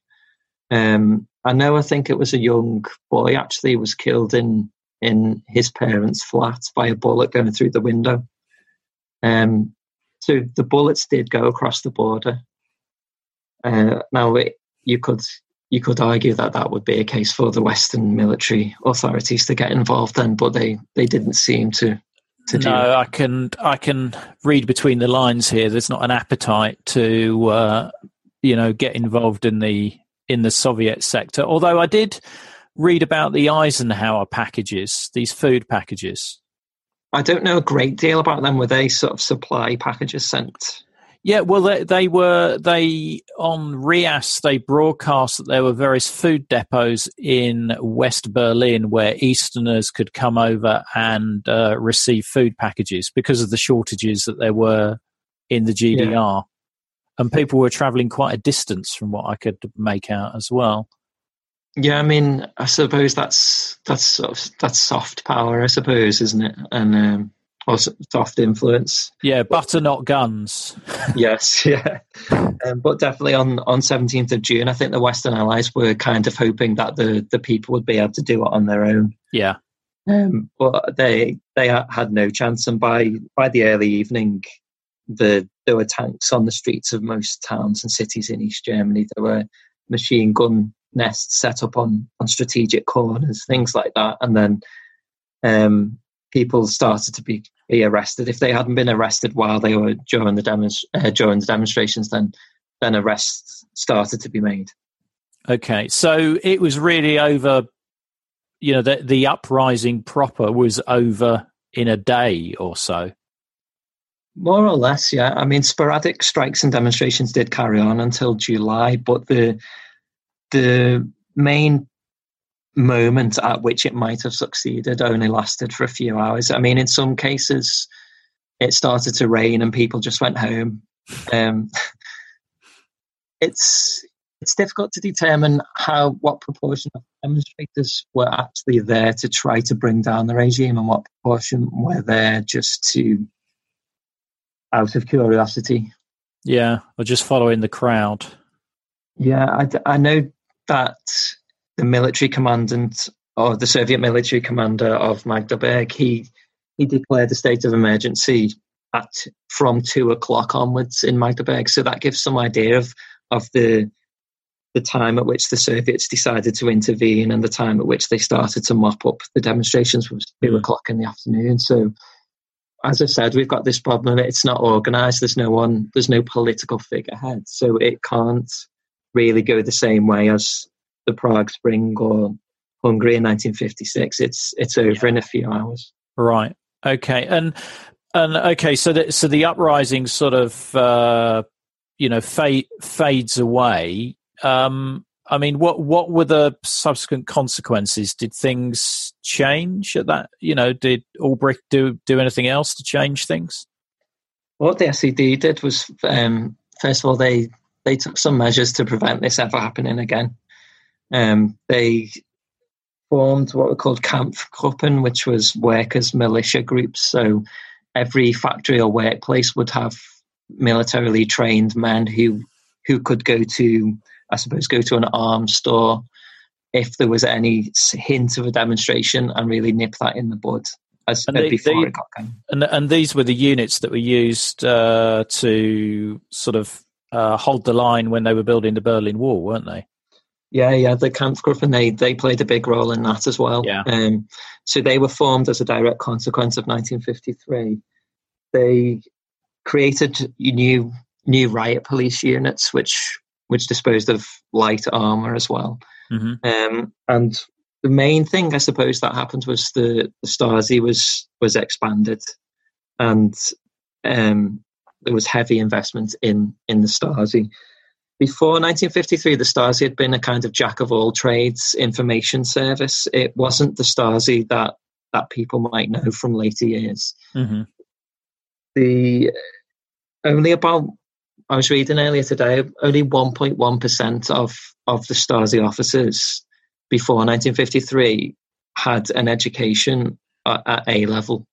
I think it was a young boy actually was killed in his parents' flat by a bullet going through the window. So the bullets did go across the border. Now, you could argue that would be a case for the Western military authorities to get involved then, but they didn't seem to do that. No, I can read between the lines here. There's not an appetite to get involved in the Soviet sector. Although I did read about the Eisenhower packages, these food packages. I don't know a great deal about them. Were they sort of supply packages sent? Yeah, well, they on RIAS, they broadcast that there were various food depots in West Berlin where Easterners could come over and receive food packages because of the shortages that there were in the GDR. Yeah. And people were travelling quite a distance from what I could make out as well. Yeah, I mean, I suppose that's soft power, I suppose, isn't it? And or soft influence. Yeah, butter not guns. Yes, yeah. But definitely on 17th of June, I think the Western Allies were kind of hoping that the people would be able to do it on their own. Yeah. But they had no chance, and by the early evening, there were tanks on the streets of most towns and cities in East Germany. There were machine gun nests set up on strategic corners, things like that. And then people started to be arrested. If they hadn't been arrested while they were during the demonstrations, then arrests started to be made. Okay, so it was really over. The uprising proper was over in a day or so. More or less, yeah. I mean, sporadic strikes and demonstrations did carry on until July, but the main moment at which it might have succeeded only lasted for a few hours. I mean, in some cases, it started to rain and people just went home. It's difficult to determine what proportion of demonstrators were actually there to try to bring down the regime and what proportion were there just out of curiosity. Yeah, or just following the crowd. Yeah, I know that the military commandant, or the Soviet military commander of Magdeburg, he declared a state of emergency from 2:00 onwards in Magdeburg. So that gives some idea of the time at which the Soviets decided to intervene and the time at which they started to mop up the demonstrations was 2:00 in the afternoon. So, as I said, we've got this problem. It's not organised. There's no political figurehead. So it can't really go the same way as the Prague Spring or Hungary in 1956. It's over in a few hours. Right. Okay. And okay. So the uprising sort of fades away. I mean, what were the subsequent consequences? Did things change at that? Did Ulbricht do anything else to change things? What the SED did was, first of all, they took some measures to prevent this ever happening again. They formed what were called Kampfgruppen, which was workers' militia groups. So every factory or workplace would have militarily trained men who could go to an arms store if there was any hint of a demonstration and really nip that in the bud before it got going. And these were the units that were used to sort of hold the line when they were building the Berlin Wall, weren't they? Yeah, the Kampfgruppen, they played a big role in that as well. Yeah. So they were formed as a direct consequence of 1953. They created new riot police units, which disposed of light armour as well. Mm-hmm. And the main thing, I suppose, that happened was the Stasi was expanded, and there was heavy investment in the Stasi. Before 1953, the Stasi had been a kind of jack-of-all-trades information service. It wasn't the Stasi that people might know from later years. Mm-hmm. I was reading earlier today, only 1.1% of the Stasi officers before 1953 had an education at A level.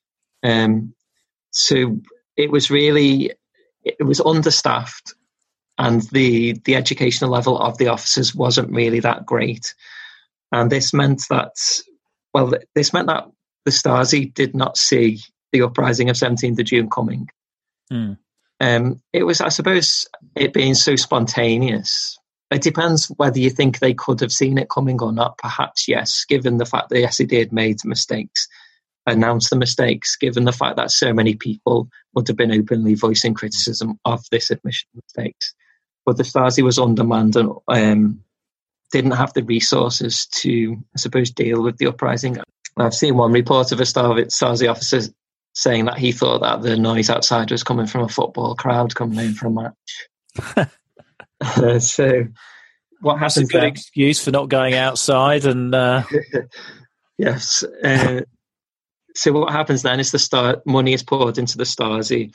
So it was understaffed, and the educational level of the officers wasn't really that great. And this meant that the Stasi did not see the uprising of 17th of June coming. Mm. It was, I suppose, it being so spontaneous. It depends whether you think they could have seen it coming or not. Perhaps yes, given the fact that the SED had made mistakes, announced the mistakes, given the fact that so many people would have been openly voicing criticism of this admission of mistakes. But the Stasi was undermanned and didn't have the resources to, I suppose, deal with the uprising. I've seen one report of a Stasi officer saying that he thought that the noise outside was coming from a football crowd coming in for a match. So what happens? That's a good excuse for not going outside. And yes. So what happens then is money is poured into the Stasi.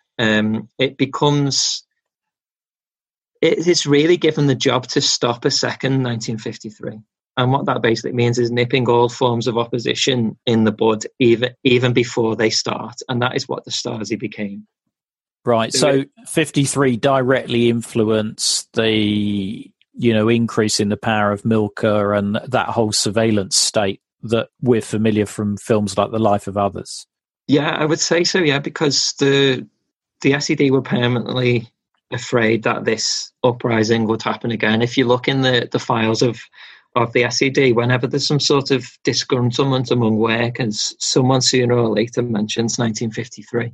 It's really given the job to stop a second 1953. And what that basically means is nipping all forms of opposition in the bud, even before they start. And that is what the Stasi became. Right. So 53 directly influenced the, increase in the power of Milke and that whole surveillance state that we're familiar from films like The Life of Others. Yeah, I would say so, yeah, because the SED were permanently afraid that this uprising would happen again. If you look in the files of the SED, whenever there's some sort of disgruntlement among workers, someone sooner or later mentions 1953.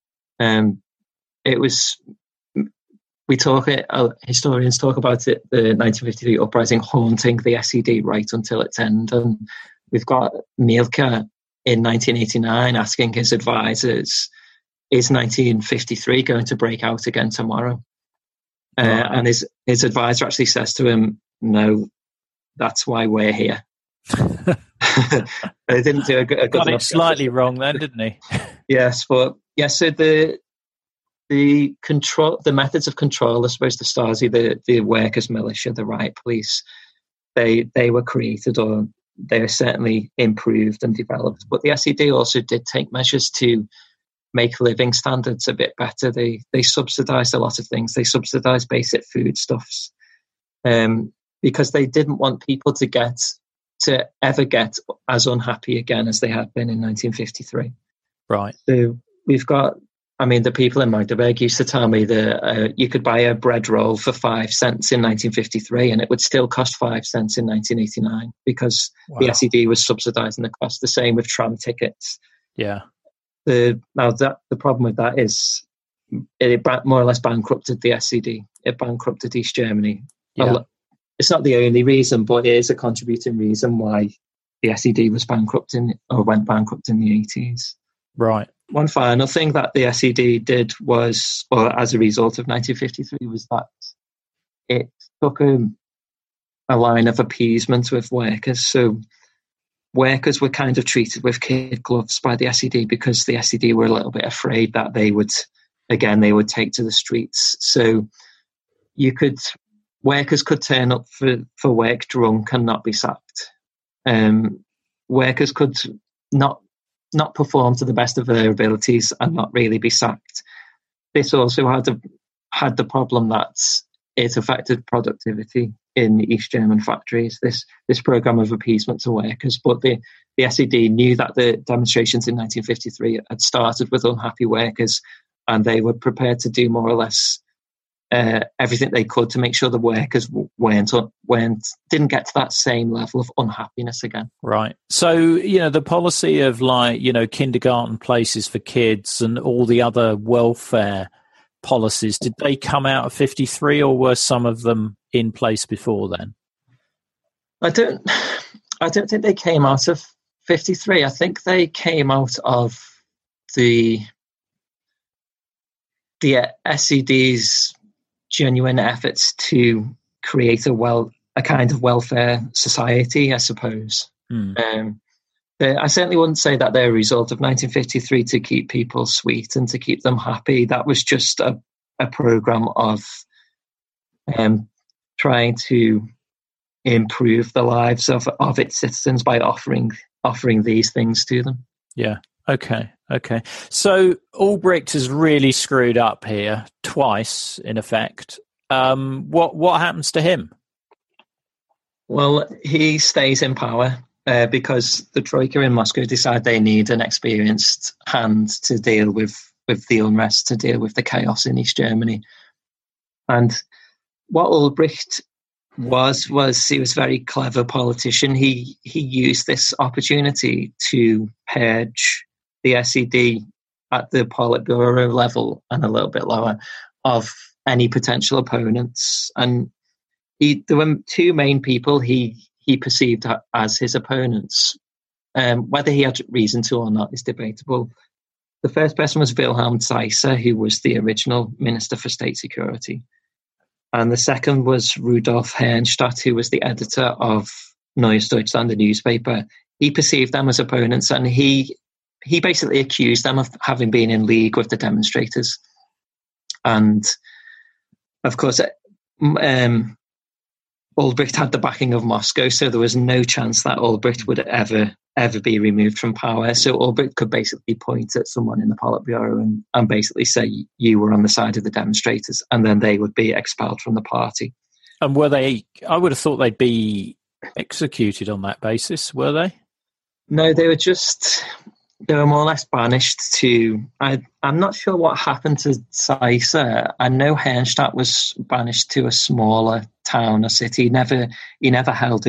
Historians talk about it, the 1953 uprising haunting the SED right until its end. And we've got Milke in 1989 asking his advisors, is 1953 going to break out again tomorrow? And his advisor actually says to him, no, that's why we're here. They didn't do a good got enough it slightly wrong then, didn't he? Yes, but yes, so the methods of control, I suppose, the Stasi, the workers' militia, the riot police, they were created, or they were certainly improved and developed. But the SED also did take measures to make living standards a bit better. They subsidised a lot of things. They subsidised basic foodstuffs, because they didn't want people to ever get as unhappy again as they had been in 1953. Right. So we've got, the people in Magdeburg used to tell me that you could buy a bread roll for 5 cents in 1953 and it would still cost 5 cents in 1989 because the SED was subsidising the cost. The same with tram tickets. Yeah. The problem with that is it more or less bankrupted the SED. It bankrupted East Germany. Yeah. It's not the only reason, but it is a contributing reason why the SED was went bankrupt in the 80s. Right. One final thing that the SED did was, or as a result of 1953, was that it took a line of appeasement with workers. So workers were kind of treated with kid gloves by the SED because the SED were a little bit afraid that they would take to the streets. So workers could turn up for work drunk and not be sacked. Workers could not perform to the best of their abilities and not really be sacked. This also had the problem that it affected productivity in East German factories, this program of appeasement to workers. But the SED knew that the demonstrations in 1953 had started with unhappy workers, and they were prepared to do more or less everything they could to make sure the workers didn't get to that same level of unhappiness again. Right. So, the policy of kindergarten places for kids and all the other welfare policies, did they come out of 53 or were some of them in place before then? I don't think they came out of 53. I think they came out of the SED's genuine efforts to create a kind of welfare society, I suppose. I certainly wouldn't say that they're a result of 1953 to keep people sweet and to keep them happy. That was just a program of trying to improve the lives of its citizens by offering these things to them. Yeah. Okay. So Ulbricht has really screwed up here twice, in effect. What happens to him? Well, he stays in power because the Troika in Moscow decide they need an experienced hand to deal with the unrest, to deal with the chaos in East Germany. And what Ulbricht was he was a very clever politician. He used this opportunity to purge the SED at the Politburo level and a little bit lower of any potential opponents. And there were two main people he perceived as his opponents. Whether he had reason to or not is debatable. The first person was Wilhelm Zeisser, who was the original Minister for State Security. And the second was Rudolf Herrnstadt, who was the editor of Neues Deutschland, the newspaper. He perceived them as opponents, and he basically accused them of having been in league with the demonstrators. And, of course, Ulbricht had the backing of Moscow, so there was no chance that Ulbricht would ever be removed from power. So Ulbricht could basically point at someone in the Politburo and basically say, you were on the side of the demonstrators, and then they would be expelled from the party. And were they, I would have thought they'd be executed on that basis, were they? No, they were more or less banished to... I'm not sure what happened to Zeisser. I know Herrnstadt was banished to a smaller town or city. He never held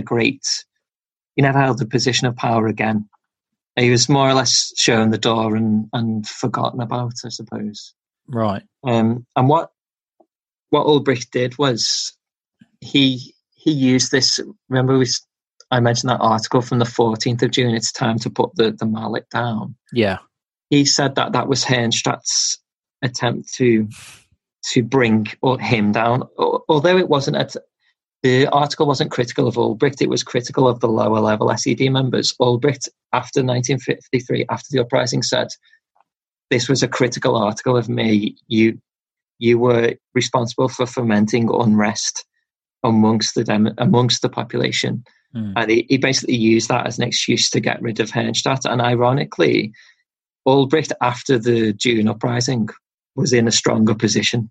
a position of power again. He was more or less shown the door and forgotten about, I suppose. Right. And what Ulbricht did was he used this... Remember I mentioned that article from the 14th of June, it's time to put the mallet down. Yeah. He said that was Herrnstadt's attempt to bring him down. Although it wasn't, the article wasn't critical of Ulbricht, it was critical of the lower level SED members. Ulbricht, after 1953, after the uprising, said, this was a critical article of me. You were responsible for fomenting unrest amongst the population. And he basically used that as an excuse to get rid of Herrnstadt. And ironically, Ulbricht, after the June uprising, was in a stronger position.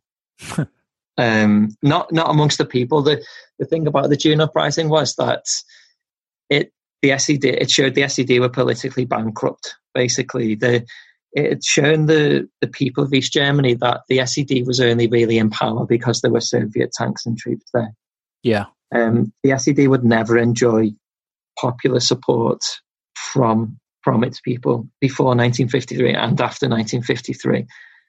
Not amongst the people. The thing about the June uprising was that it showed the SED were politically bankrupt. Basically, it had shown the people of East Germany that the SED was only really in power because there were Soviet tanks and troops there. Yeah. The SED would never enjoy popular support from its people before 1953 and after 1953.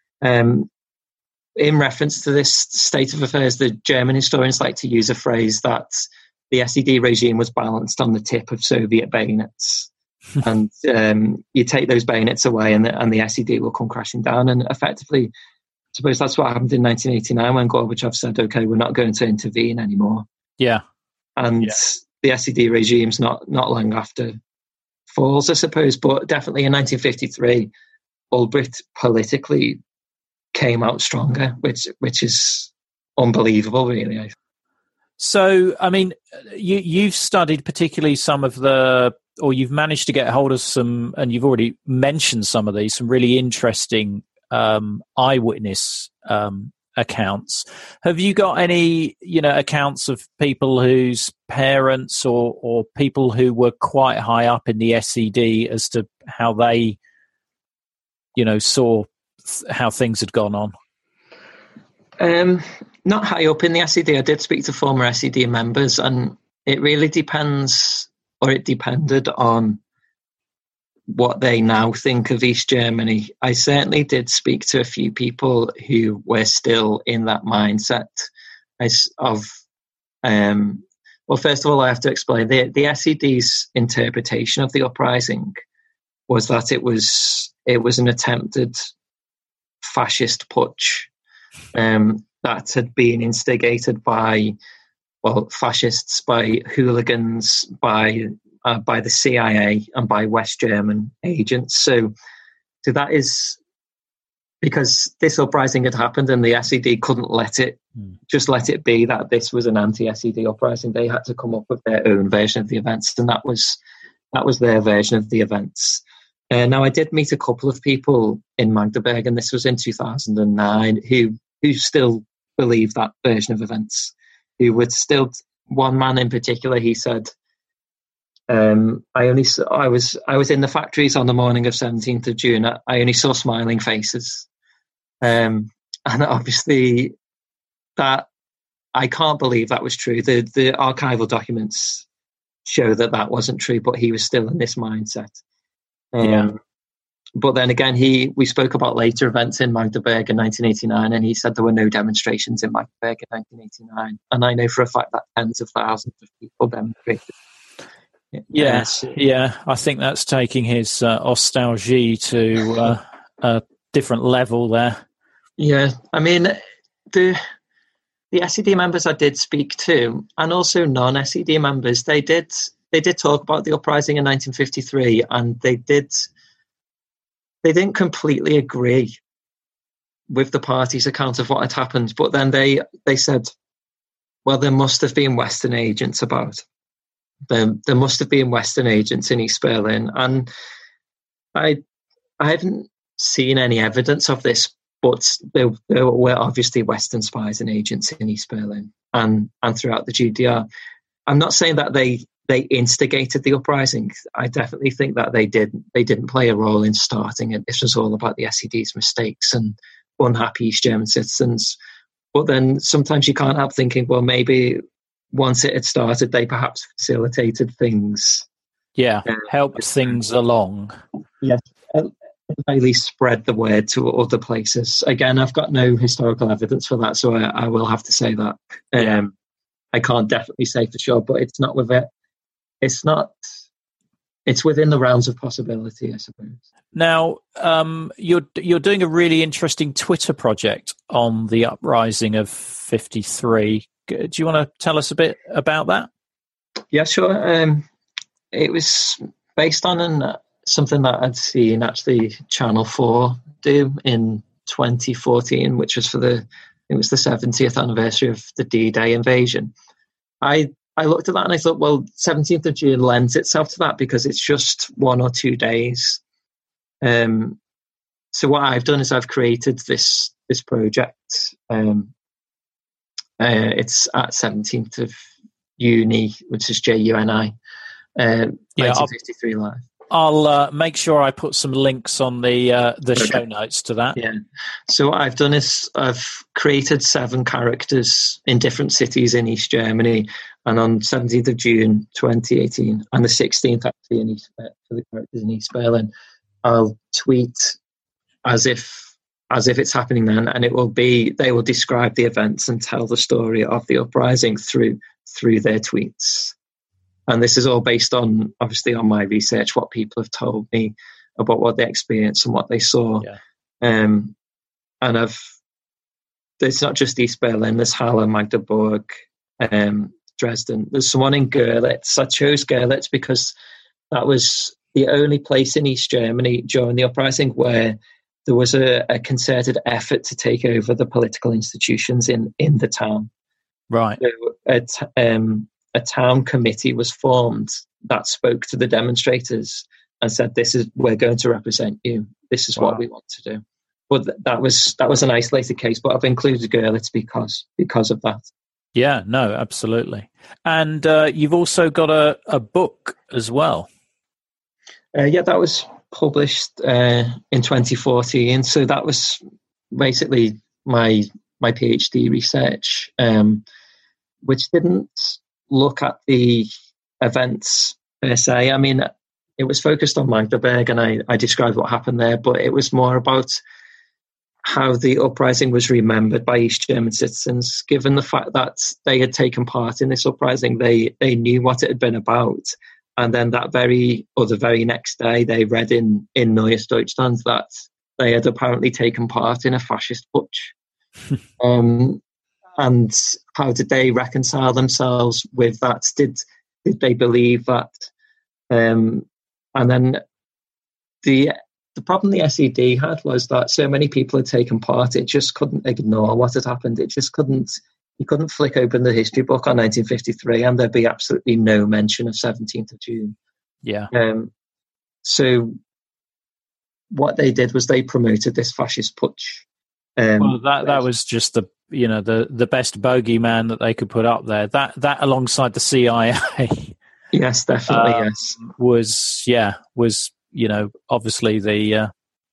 In reference to this state of affairs, the German historians like to use a phrase that the SED regime was balanced on the tip of Soviet bayonets. And you take those bayonets away and the SED will come crashing down. And effectively, I suppose that's what happened in 1989 when Gorbachev said, okay, we're not going to intervene anymore. Yeah. And the SED regime's not long after falls, I suppose. But definitely in 1953, Ulbricht politically came out stronger, which is unbelievable, really. So, I mean, you've studied particularly or you've managed to get hold of some, and you've already mentioned some of these, some really interesting eyewitness accounts. Have you got any, accounts of people whose parents or people who were quite high up in the SED as to how they, saw how things had gone on? Not high up in the SED. I did speak to former SED members, and it really depends, or it depended on what they now think of East Germany. I certainly did speak to a few people who were still in that mindset well, first of all, I have to explain the SED's interpretation of the uprising was that it was an attempted fascist putsch that had been instigated by fascists, by hooligans, by the CIA and by West German agents. So that is because this uprising had happened and the SED couldn't let it be that this was an anti-SED uprising. They had to come up with their own version of the events, and that was their version of the events. Now, I did meet a couple of people in Magdeburg, and this was in 2009, who still believe that version of events. Who would still, one man in particular, he said, I was in the factories on the morning of 17th of June. I only saw smiling faces, and obviously that I can't believe that was true. The archival documents show that wasn't true, but he was still in this mindset. But then again, we spoke about later events in Magdeburg in 1989, and he said there were no demonstrations in Magdeburg in 1989. And I know for a fact that tens of thousands of people demonstrated. Yes, yeah. I think that's taking his nostalgia to a different level there. Yeah, I mean, the SED members I did speak to, and also non-SED members, they did talk about the uprising in 1953, and they didn't completely agree with the party's account of what had happened, but then they said, well, there must have been Western agents about. There must have been Western agents in East Berlin, and I haven't seen any evidence of this, but there were obviously Western spies and agents in East Berlin and throughout the GDR. I'm not saying that they instigated the uprising. I definitely think that they didn't play a role in starting it. This was all about the SED's mistakes and unhappy East German citizens. But then sometimes you can't help thinking, well, maybe once it had started, they perhaps facilitated things. Yeah, helped things along. Yes, at the least spread the word to other places. Again, I've got no historical evidence for that, so I will have to say that. I can't definitely say for sure, but it's not with it. It's within the realms of possibility, I suppose. Now, you're doing a really interesting Twitter project on the uprising of 53. Do you want to tell us a bit about that? Yeah, sure. It was based on something that I'd seen actually Channel 4 do in 2014, which was it was the 70th anniversary of the D-Day invasion. I looked at that and I thought, well, 17th of June lends itself to that because it's just 1 or 2 days. So what I've done is I've created this project. It's at 17th of Uni, which is JUNI, 1953 Live. I'll make sure I put some links on the show notes to that. Yeah. So what I've done is I've created 7 characters in different cities in East Germany, and on 17th of June 2018 and the 16th actually for the characters in East Berlin, I'll tweet as if it's happening then, and they will describe the events and tell the story of the uprising through their tweets. And this is all based on, obviously, on my research, what people have told me about what they experienced and what they saw. Yeah. And it's not just East Berlin, there's Halle, Magdeburg, Dresden. There's someone in Görlitz. I chose Görlitz because that was the only place in East Germany during the uprising where there was a concerted effort to take over the political institutions in the town. Right. So a town committee was formed that spoke to the demonstrators and said, we're going to represent you. This is what we want to do. But that was an isolated case, but I've included Görlitz because of that. Yeah, no, absolutely. And you've also got a book as well. Yeah, that was published in 2014. So that was basically my PhD research, which didn't look at the events per se. I mean, it was focused on Magdeburg, and I described what happened there, but it was more about how the uprising was remembered by East German citizens, given the fact that they had taken part in this uprising. They knew what it had been about. And then the very next day, they read in Neues Deutschland that they had apparently taken part in a fascist putsch. And how did they reconcile themselves with that? Did they believe that? And then the problem the SED had was that so many people had taken part, it just couldn't ignore what had happened. It just couldn't. You couldn't flick open the history book on 1953 and there'd be absolutely no mention of 17th of June. Yeah. So what they did was they promoted this fascist putsch. Well, that was just the best bogeyman that they could put up there. That alongside the CIA. Yes, definitely. Yes, was obviously the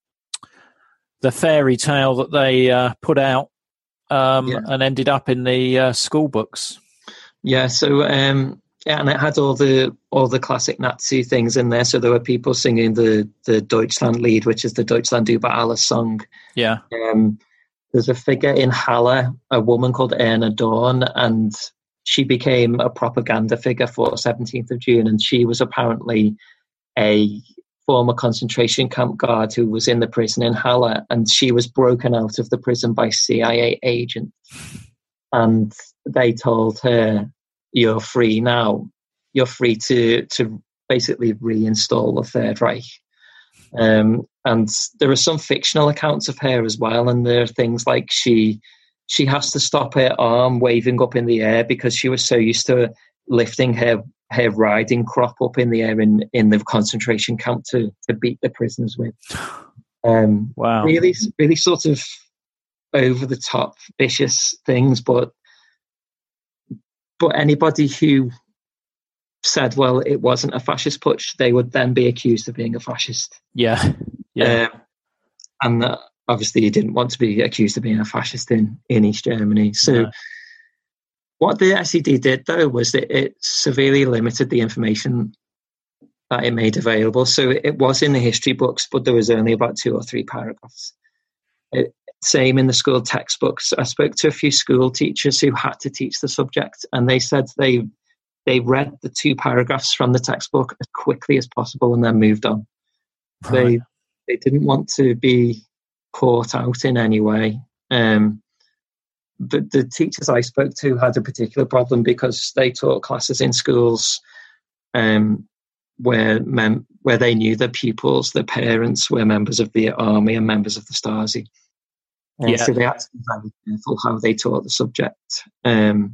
fairy tale that they put out. And ended up in the school books. Yeah, so and it had all the classic Nazi things in there. So there were people singing the Deutschlandlied, which is the Deutschland über alles song. Yeah. There's a figure in Halle, a woman called Erna Dorn, and she became a propaganda figure for 17th of June, and she was apparently a former concentration camp guard who was in the prison in Halle, and she was broken out of the prison by CIA agents. And they told her, "You're free now. You're free to basically reinstall the Third Reich." And there are some fictional accounts of her as well, and there are things like she has to stop her arm waving up in the air because she was so used to lifting her riding crop up in the air in the concentration camp to beat the prisoners with. Wow. Really, really sort of over the top, vicious things, but anybody who said, well, it wasn't a fascist putsch, they would then be accused of being a fascist. Yeah. And obviously you didn't want to be accused of being a fascist in East Germany. So what the SED did, though, was that it severely limited the information that it made available. So it was in the history books, but there was only about 2 or 3 paragraphs. Same in the school textbooks. I spoke to a few school teachers who had to teach the subject, and they said they read the 2 paragraphs from the textbook as quickly as possible and then moved on. Right. They didn't want to be caught out in any way. The teachers I spoke to had a particular problem because they taught classes in schools where they knew their pupils, their parents were members of the army and members of the Stasi. So they had to be very careful how they taught the subject. And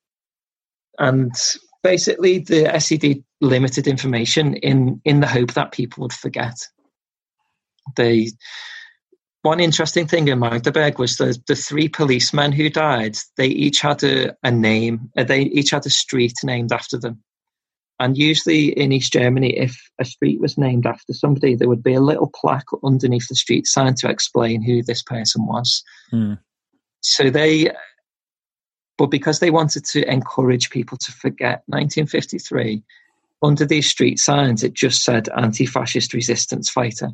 basically, the SED limited information in the hope that people would forget. One interesting thing in Magdeburg was the three policemen who died. They each had a name. They each had a street named after them. And usually in East Germany, if a street was named after somebody, there would be a little plaque underneath the street sign to explain who this person was. But because they wanted to encourage people to forget 1953, under these street signs, it just said anti-fascist resistance fighter,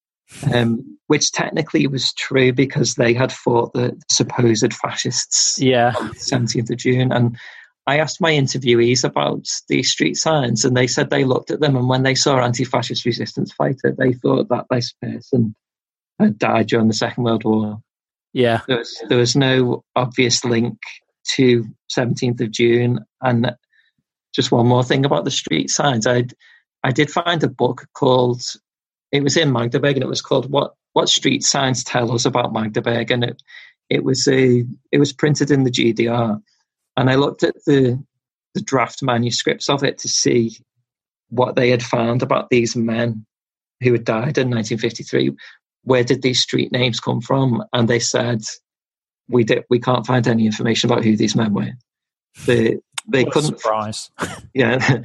which technically was true because they had fought the supposed fascists on the 17th of June. And I asked my interviewees about these street signs, and they said they looked at them, and when they saw anti-fascist resistance fighter, they thought that this person had died during the Second World War. Yeah. There was no obvious link to 17th of June. And just one more thing about the street signs. I did find a book called, it was in Magdeburg, and it was called What Street Signs Tell Us About Magdeburg, and it was printed in the GDR. And I looked at the draft manuscripts of it to see what they had found about these men who had died in 1953. Where did these street names come from? And they said, we can't find any information about who these men were. They couldn't. Surprise. Yeah.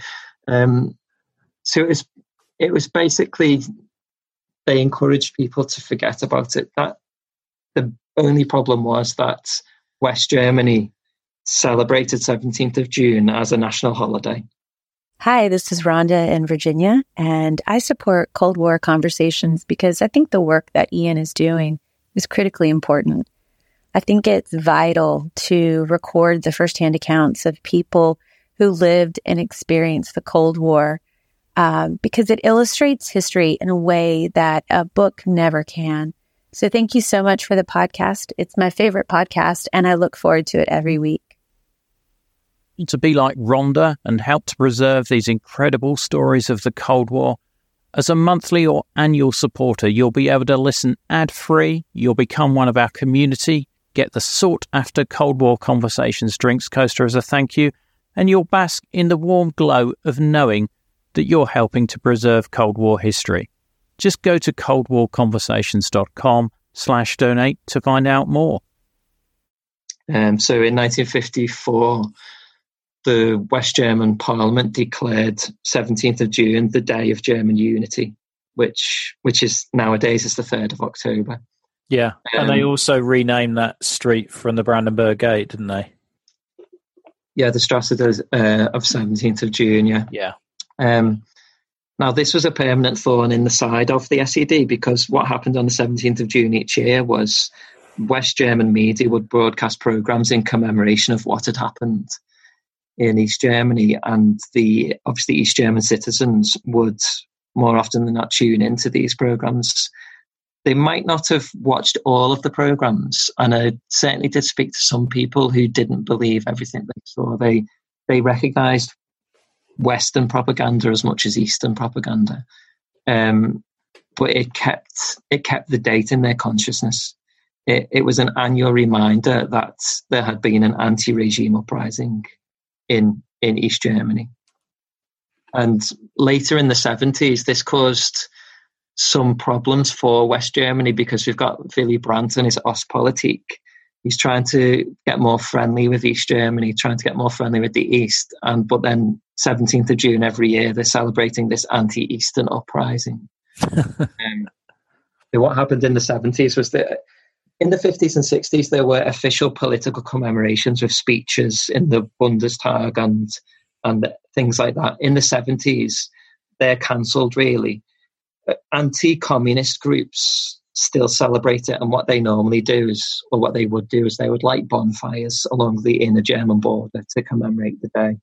So it was basically, they encouraged people to forget about it. That the only problem was that West Germany celebrated 17th of June as a national holiday. Hi, this is Rhonda in Virginia, and I support Cold War Conversations because I think the work that Ian is doing is critically important. I think it's vital to record the firsthand accounts of people who lived and experienced the Cold War because it illustrates history in a way that a book never can. So thank you so much for the podcast. It's my favorite podcast, and I look forward to it every week. To be like Rhonda and help to preserve these incredible stories of the Cold War, as a monthly or annual supporter, you'll be able to listen ad-free, you'll become one of our community, get the sought-after Cold War Conversations drinks coaster as a thank you, and you'll bask in the warm glow of knowing that you're helping to preserve Cold War history. Just go to coldwarconversations.com/donate to find out more. So in 1954, the West German Parliament declared 17th of June the Day of German Unity, which is nowadays is the 3rd of October. Yeah, and they also renamed that street from the Brandenburg Gate, didn't they? Yeah, the Strasse of 17th of June, yeah. Yeah. Now, this was a permanent thorn in the side of the SED because what happened on the 17th of June each year was West German media would broadcast programmes in commemoration of what had happened in East Germany, and obviously East German citizens would more often than not tune into these programmes. They might not have watched all of the programmes, and I certainly did speak to some people who didn't believe everything they saw. They recognised Western propaganda as much as Eastern propaganda, but it kept the date in their consciousness. It was an annual reminder that there had been an anti-regime uprising in East Germany. And later in the 70s, this caused some problems for West Germany because we've got Willy Brandt and his Ostpolitik. He's trying to get more friendly with East Germany, trying to get more friendly with the East. But then 17th of June every year, they're celebrating this anti-Eastern uprising. What happened in the 70s was that in the 50s and 60s, there were official political commemorations with speeches in the Bundestag and things like that. In the 70s, they're cancelled, really. Anti-communist groups still celebrate it, and what they normally do is, or what they would do is they would light bonfires along the inner German border to commemorate the day.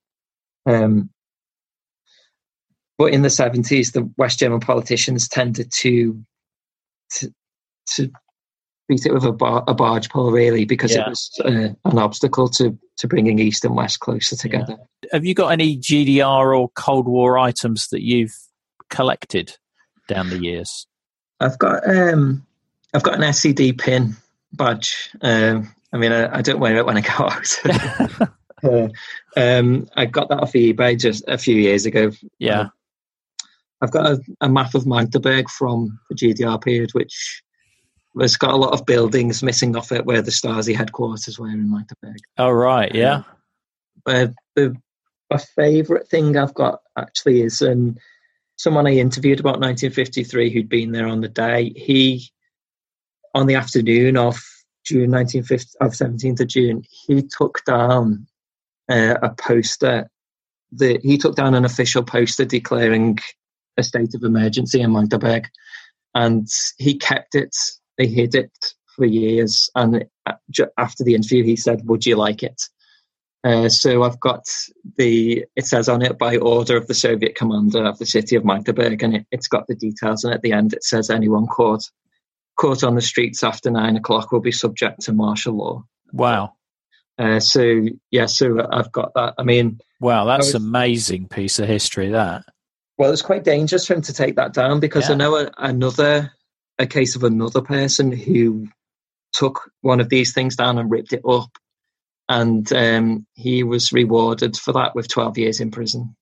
But in the 70s, the West German politicians tended to beat it with a barge pole, really, because it was an obstacle to bringing East and West closer together. Yeah. Have you got any GDR or Cold War items that you've collected down the years? I've got an SCD pin badge. I don't wear it when I go out. I got that off eBay just a few years ago. Yeah. I've got a map of Magdeburg from the GDR period, which has got a lot of buildings missing off it where the Stasi headquarters were in Magdeburg. Oh, right, yeah. My favourite thing I've got actually is someone I interviewed about 1953 who'd been there on the day. He, on the afternoon of June 17th of June, he took down a poster. He took down an official poster declaring a state of emergency in Magdeburg, and he kept it. They hid it for years, and after the interview, he said, "Would you like it?" So I've got it says on it, "By order of the Soviet commander of the city of Magdeburg," and it's got the details, and at the end it says, "Anyone caught on the streets after 9 o'clock will be subject to martial law." Wow. So I've got that. I mean, wow, that's an amazing piece of history, that. Well, it's quite dangerous for him to take that down, because I know a case of another person who took one of these things down and ripped it up, and he was rewarded for that with 12 years in prison.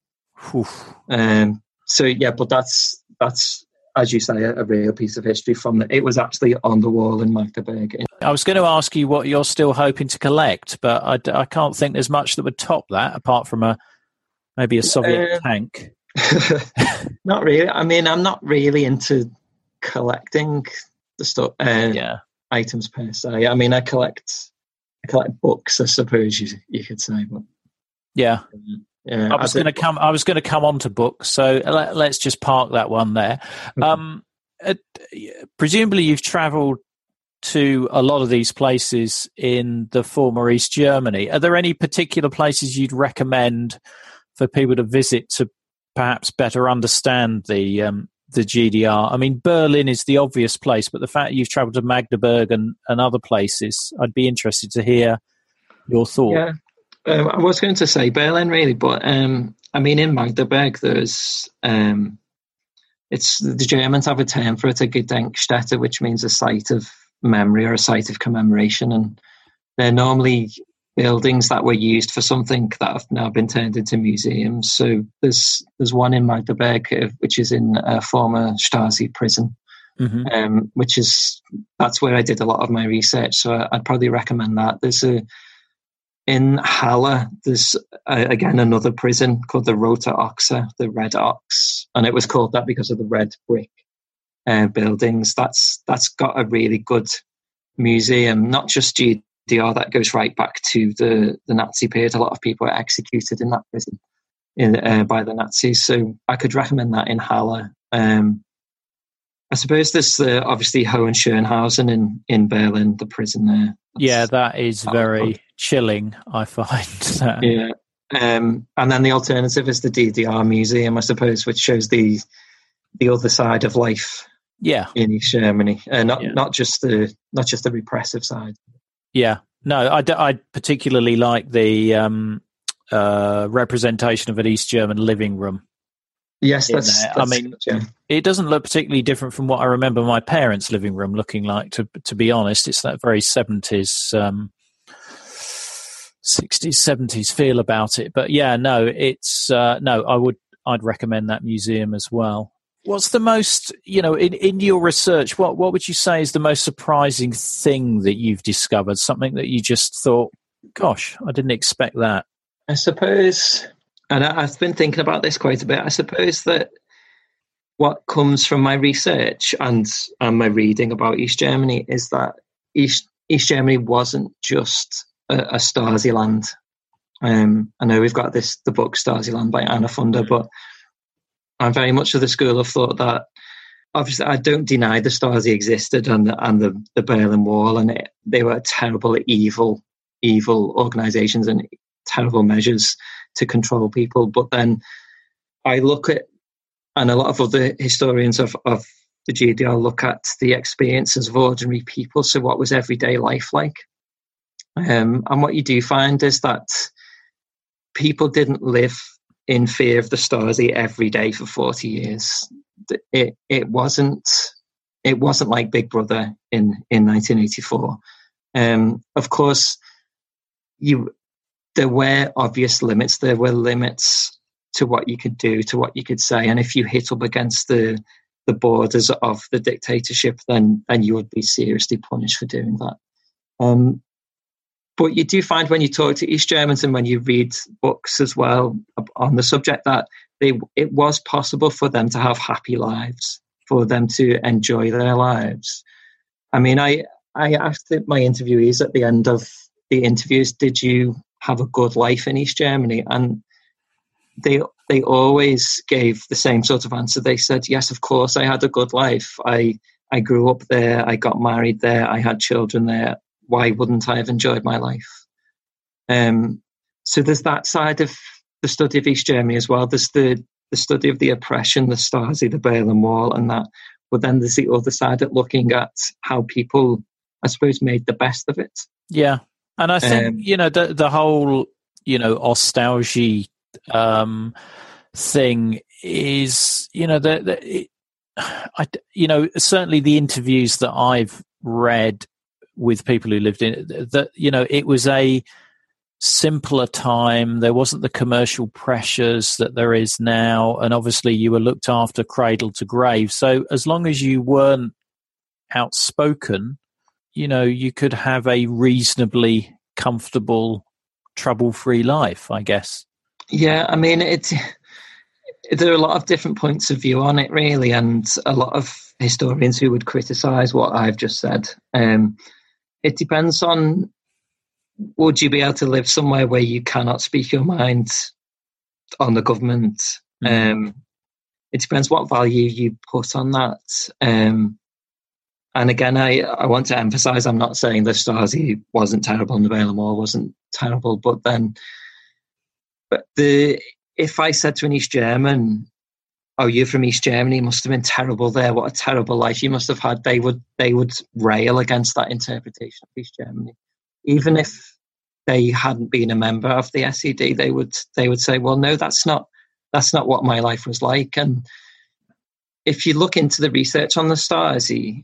But that's as you say, a real piece of history it was actually on the wall in Magdeburg. I was going to ask you what you're still hoping to collect, but I can't think there's much that would top that, apart from maybe a Soviet tank. Not really. I mean, I'm not really into collecting the stuff, items per se. I mean, I collect books, I suppose you could say. But yeah. I was going to come on to books, so let's just park that one there. Presumably, you've travelled to a lot of these places in the former East Germany. Are there any particular places you'd recommend for people to visit to perhaps better understand the GDR? I mean, Berlin is the obvious place, but the fact that you've travelled to Magdeburg and other places, I'd be interested to hear your thoughts. Yeah. I was going to say Berlin, really, but I mean, in Magdeburg, there's the Germans have a term for it, a Gedenkstätte, which means a site of memory or a site of commemoration, and they're normally buildings that were used for something that have now been turned into museums. So there's one in Magdeburg, which is in a former Stasi prison, that's where I did a lot of my research. So I'd probably recommend that. In Halle, there's again another prison called the Rote Ochse, the Red Ox, and it was called that because of the red brick buildings. That's got a really good museum, not just GDR, that goes right back to the Nazi period. A lot of people were executed in that prison by the Nazis, so I could recommend that in Halle. I suppose there's obviously Hohenschönhausen in Berlin, the prison there. That is very chilling, I find. That. Yeah. And then the alternative is the DDR Museum, I suppose, which shows the other side of life in East Germany, not just the repressive side. Yeah. No, I particularly like the representation of an East German living room. Yes, that's I mean, it doesn't look particularly different from what I remember my parents' living room looking like, to be honest. It's that very 70s, 60s, 70s feel about it. But yeah, no, it's, I'd recommend that museum as well. What's the most, in your research, what would you say is the most surprising thing that you've discovered? Something that you just thought, gosh, I didn't expect that. I suppose... And I've been thinking about this quite a bit. I suppose that what comes from my research and my reading about East Germany is that East Germany wasn't just a Stasi land. I know we've got the book Stasi Land by Anna Funder, but I'm very much of the school of thought that obviously I don't deny the Stasi existed and the Berlin Wall, and they were terrible, evil organizations and terrible measures to control people. But then I look at, and a lot of other historians have the GDR look at the experiences of ordinary people. So what was everyday life like? And what you do find is that people didn't live in fear of the Stasi every day for 40 years. It wasn't like Big Brother in 1984. Of course, there were obvious limits. There were limits to what you could do, to what you could say, and if you hit up against the borders of the dictatorship, then you would be seriously punished for doing that. But you do find when you talk to East Germans and when you read books as well on the subject that it was possible for them to have happy lives, for them to enjoy their lives. I mean, I asked my interviewees at the end of the interviews, did you have a good life in East Germany? And they always gave the same sort of answer. They said, yes, of course, I had a good life. I grew up there. I got married there. I had children there. Why wouldn't I have enjoyed my life? So there's that side of the study of East Germany as well. There's the study of the oppression, the Stasi, the Berlin Wall, and that. But then there's the other side at looking at how people, I suppose, made the best of it. Yeah. And I think, the whole, nostalgia thing is, certainly the interviews that I've read with people who lived in it, that, it was a simpler time. There wasn't the commercial pressures that there is now. And obviously you were looked after cradle to grave. So as long as you weren't outspoken, you could have a reasonably comfortable, trouble-free life, I guess. Yeah, I mean, there are a lot of different points of view on it, really, and a lot of historians who would criticise what I've just said. It depends on, would you be able to live somewhere where you cannot speak your mind on the government? It depends what value you put on that. And again, I want to emphasise, I'm not saying the Stasi wasn't terrible and the Berlin Wall wasn't terrible, but if I said to an East German, "Oh, you're from East Germany, it must have been terrible there. What a terrible life you must have had," they would rail against that interpretation of East Germany, even if they hadn't been a member of the SED. They would say, "Well, no, that's not what my life was like." And if you look into the research on the Stasi,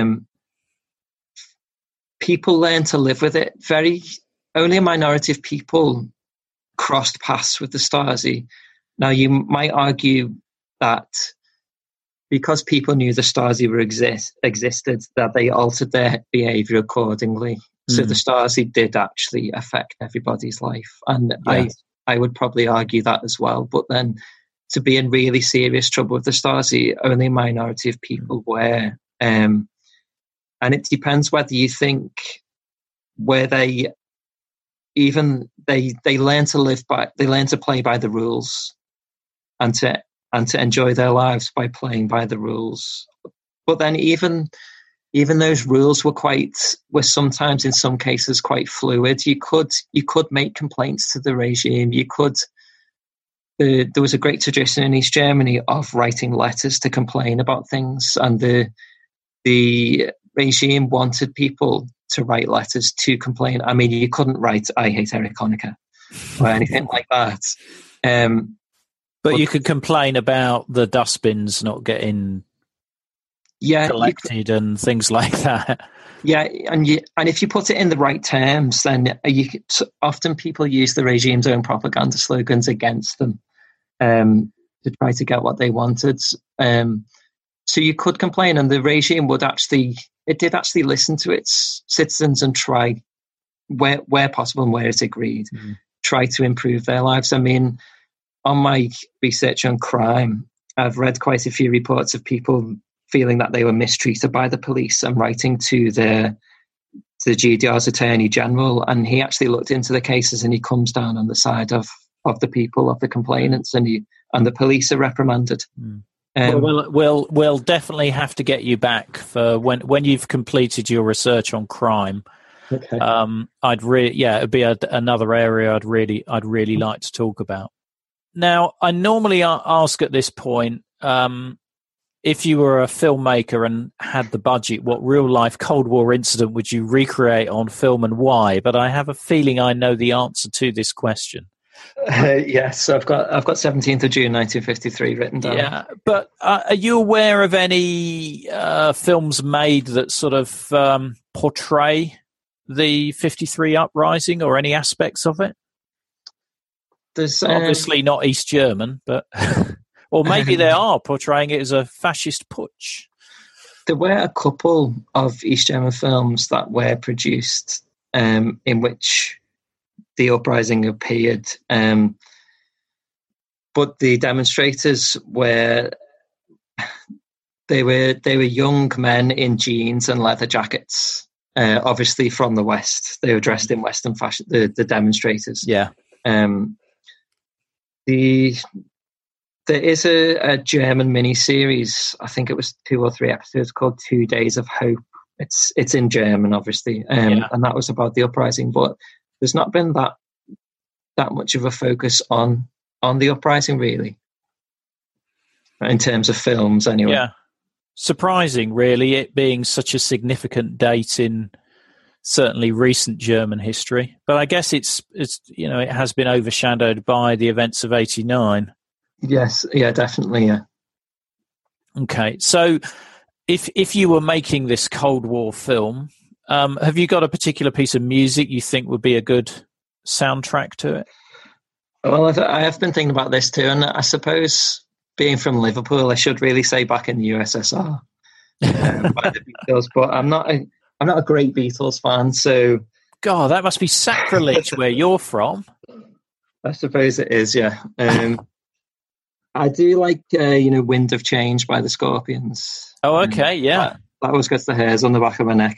people learn to live with it. Only a minority of people crossed paths with the Stasi. Now, you might argue that because people knew the Stasi existed, that they altered their behaviour accordingly. So the Stasi did actually affect everybody's life. And yeah. I would probably argue that as well. But then to be in really serious trouble with the Stasi, only a minority of people were. And it depends whether you think where they learn to play by the rules and to enjoy their lives by playing by the rules. But then even those rules were sometimes in some cases quite fluid. You could make complaints to the regime. There was a great tradition in East Germany of writing letters to complain about things, and the regime wanted people to write letters to complain. I mean, you couldn't write "I hate Erich Honecker" or anything like that. But you could complain about the dustbins not getting collected and things like that. Yeah, and if you put it in the right terms, then often people use the regime's own propaganda slogans against them to try to get what they wanted. So you could complain, and the regime did actually listen to its citizens and try, where possible and where it agreed, try to improve their lives. I mean, on my research on crime, I've read quite a few reports of people feeling that they were mistreated by the police and writing to the GDR's Attorney General, and he actually looked into the cases and he comes down on the side of the people, of the complainants, and the police are reprimanded. We'll definitely have to get you back for when you've completed your research on crime. Okay. It'd be another area I'd really like to talk about. Now, I normally ask at this point, if you were a filmmaker and had the budget, what real-life Cold War incident would you recreate on film and why? But I have a feeling I know the answer to this question. Yes, I've got 17th of June 1953 written down. Yeah, but are you aware of any films made that sort of portray the 53 uprising or any aspects of it? There's obviously not East German, but or maybe they are portraying it as a fascist putsch. There were a couple of East German films that were produced in which the uprising appeared, but the demonstrators were young men in jeans and leather jackets, obviously from the West. They were dressed in Western fashion. The demonstrators, yeah. There is a German mini-series, I think it was 2 or 3 episodes, called 2 Days of Hope. It's in German, obviously, and that was about the uprising. But there's not been that much of a focus on the uprising, really, in terms of films, anyway. Yeah, surprising, really, it being such a significant date in certainly recent German history. But I guess it's it has been overshadowed by the events of '89. Yes, yeah, definitely, yeah. Okay, so if you were making this Cold War film, have you got a particular piece of music you think would be a good soundtrack to it? Well, I have been thinking about this too, and I suppose being from Liverpool, I should really say back in the USSR by the Beatles, but I'm not a great Beatles fan, so... God, that must be sacrilege where you're from. I suppose it is, yeah. I do like, Wind of Change by the Scorpions. Oh, okay, yeah. That always gets the hairs on the back of my neck.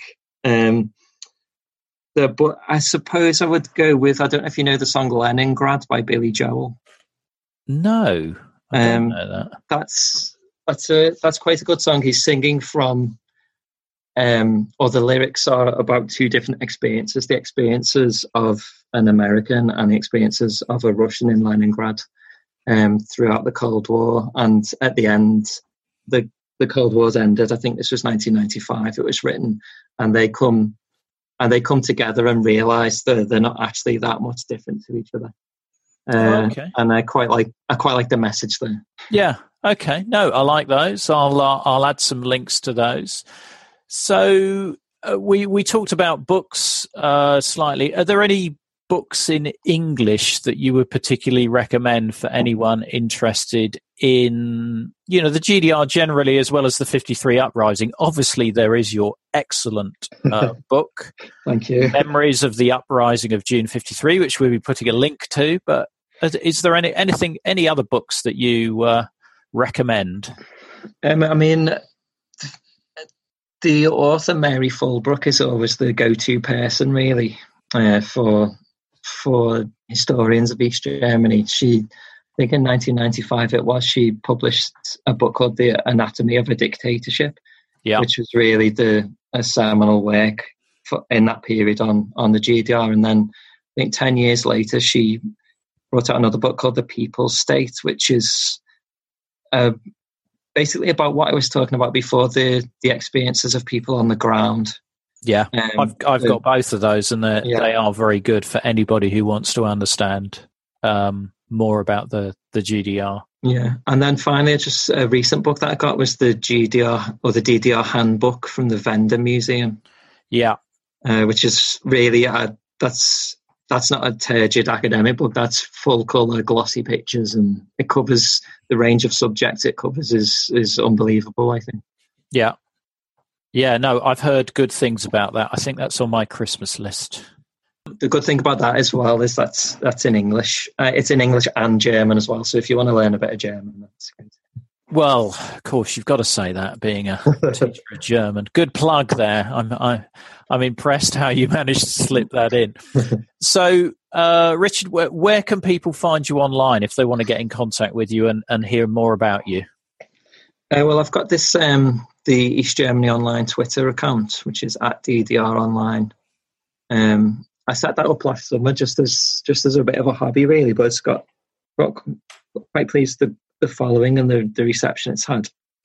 But I suppose I would go with, I don't know if you know the song Leningrad by Billy Joel. No, I don't know that. That's quite a good song. He's singing from, or the lyrics are about 2 different experiences, the experiences of an American and the experiences of a Russian in Leningrad. Throughout the Cold War, and at the end, the Cold War's ended. I think this was 1995. It was written, and they come together and realise that they're not actually that much different to each other. Okay. And I quite like the message there. Yeah. Okay. No, I like those. I'll add some links to those. So we talked about books slightly. Are there any books in English that you would particularly recommend for anyone interested in, the GDR generally, as well as the 53 Uprising? Obviously, there is your excellent book. Thank you. Memories of the Uprising of June 53, which we'll be putting a link to. But is there any other books that you recommend? The author Mary Fulbrook is always the go-to person, really, for historians of East Germany. I think in 1995 she published a book called The Anatomy of a Dictatorship, which was really a seminal work in that period on the GDR. And then I think 10 years later, she wrote out another book called The People's State, which is basically about what I was talking about before, the experiences of people on the ground. Yeah, I've got both of those, and they are very good for anybody who wants to understand more about the GDR. Yeah, and then finally, just a recent book that I got was the GDR, or the DDR Handbook, from the Wende Museum. Yeah, which is really that's not a turgid academic book. That's full colour, glossy pictures, and it covers the range of subjects it covers is unbelievable, I think. Yeah. Yeah, no, I've heard good things about that. I think that's on my Christmas list. The good thing about that as well is that's in English. It's in English and German as well. So if you want to learn a bit of German, that's good. Well, of course, you've got to say that, being a teacher of German. Good plug there. I'm impressed how you managed to slip that in. So, Richard, where can people find you online if they want to get in contact with you and hear more about you? Well, I've got this the East Germany Online Twitter account, which is @DDR Online. I set that up last summer just as a bit of a hobby, really, but it's got quite pleased the following and the reception it's had.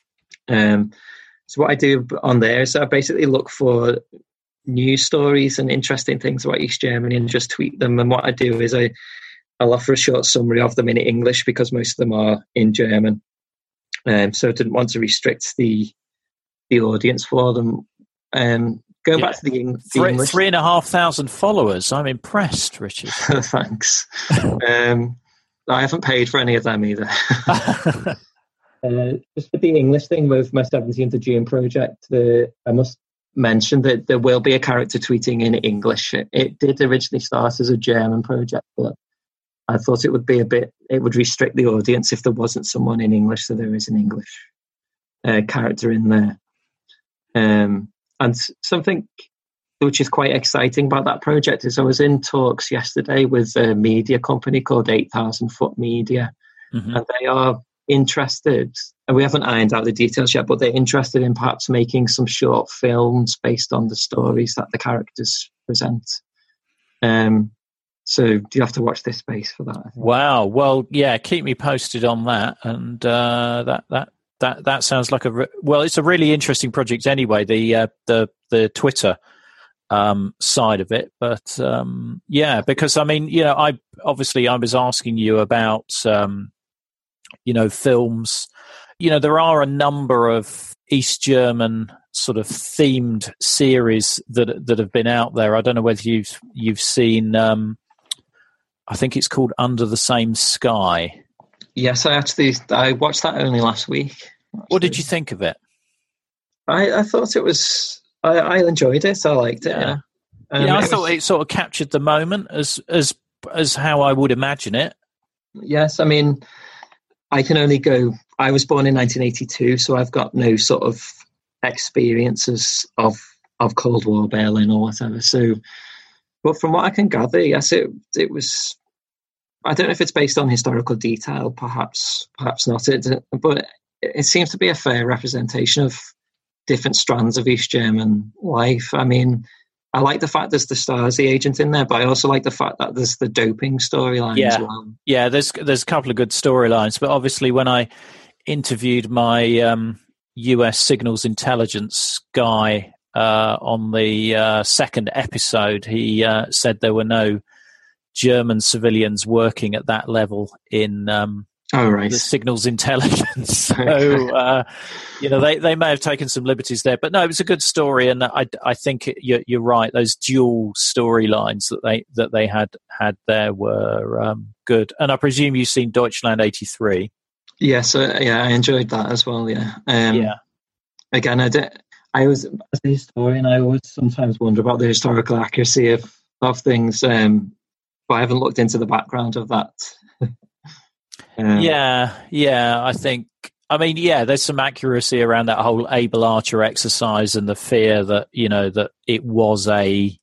So what I do on there is I basically look for news stories and interesting things about East Germany and just tweet them. And what I do is I'll offer a short summary of them in English because most of them are in German. So I didn't want to restrict the audience for them. Going back to the English, 3,500 followers. I'm impressed, Richard. Thanks. I haven't paid for any of them either. Just for the English thing with my 17th of June project, I must mention that there will be a character tweeting in English. It did originally start as a German project, but I thought it would restrict the audience if there wasn't someone in English, so there is an English character in there. And something which is quite exciting about that project is I was in talks yesterday with a media company called 8,000 Foot Media, and they are interested, and we haven't ironed out the details yet, but they're interested in perhaps making some short films based on the stories that the characters present. So do you have to watch this space for that? Wow. Well, yeah, keep me posted on that. And that sounds like it's a really interesting project anyway, the Twitter side of it. But because I mean, I was asking you about films. There are a number of East German sort of themed series that have been out there. I don't know whether you've seen. I think it's called Under the Same Sky. Yes, I watched that only last week. What did you think of it? I thought it was. I enjoyed it. I liked it. Yeah, I thought it sort of captured the moment as how I would imagine it. Yes, I mean, I can only go. I was born in 1982, so I've got no sort of experiences of Cold War Berlin or whatever. So, but from what I can gather, yes, it was. I don't know if it's based on historical detail, perhaps not. But it seems to be a fair representation of different strands of East German life. I mean, I like the fact there's the Stasi agent in there, but I also like the fact that there's the doping storyline as well. Yeah, there's a couple of good storylines, but obviously when I interviewed my US signals intelligence guy on the second episode, he said there were no German civilians working at that level in the signals intelligence. So, they may have taken some liberties there, but no, it was a good story. And I think you're right. Those dual storylines that they had there were good. And I presume you've seen Deutschland 83. Yes. I enjoyed that as well. Yeah. Again, I was, as a historian, I always sometimes wonder about the historical accuracy of things. But I haven't looked into the background of that. I think. I mean, there's some accuracy around that whole Able Archer exercise and the fear that that it was the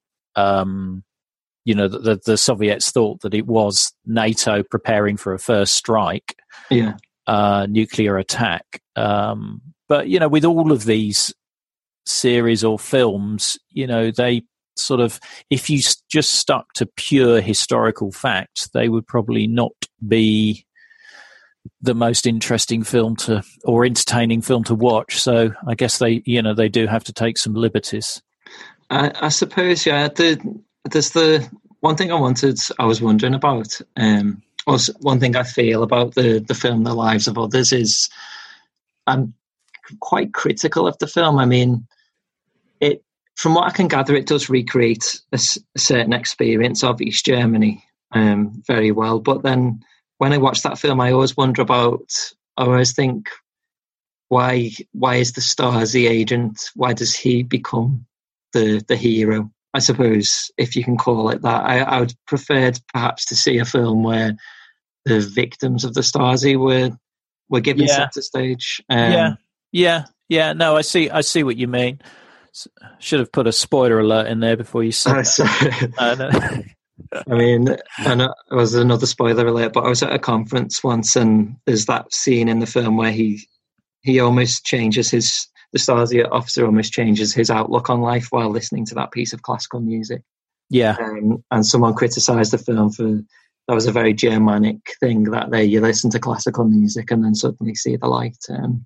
Soviets thought that it was NATO preparing for a first strike, nuclear attack. But with all of these series or films, they sort of, if you just stuck to pure historical facts, they would probably not be the most interesting film or entertaining film to watch. So I guess they do have to take some liberties. I suppose, there's the one thing I was wondering about, or one thing I feel about the film The Lives of Others is I'm quite critical of the film. I mean, from what I can gather, it does recreate a certain experience of East Germany very well. But then when I watch that film, I always wonder about, I always think, why is the Stasi agent, why does he become the hero? I suppose, if you can call it that. I would prefer perhaps to see a film where the victims of the Stasi were given center stage. No, I see what you mean. Should have put a spoiler alert in there before you said that. I mean, and it was another spoiler alert, but I was at a conference once, and there's that scene in the film where he almost changes the Stasi officer almost changes his outlook on life while listening to that piece of classical music. Yeah. And someone criticised the film for that was a very Germanic thing, that you listen to classical music and then suddenly see the light.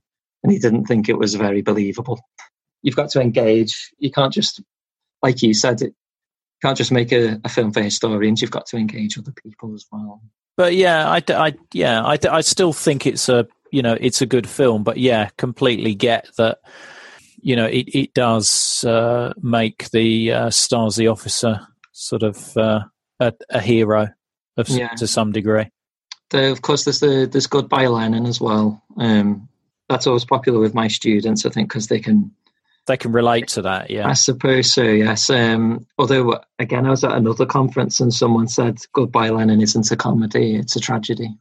and he didn't think it was very believable. You've got to engage. You can't just, like you said, you can't just make a film for historians. You've got to engage other people as well. But yeah, I still think it's a good film. But yeah, completely get that. It does make the Stasi officer sort of a hero to some degree. Of course, there's Goodbye Lenin as well. That's always popular with my students, I think, because they can relate to that. Yeah, I suppose so. Yes. Although, again, I was at another conference and someone said Goodbye Lenin isn't a comedy; it's a tragedy.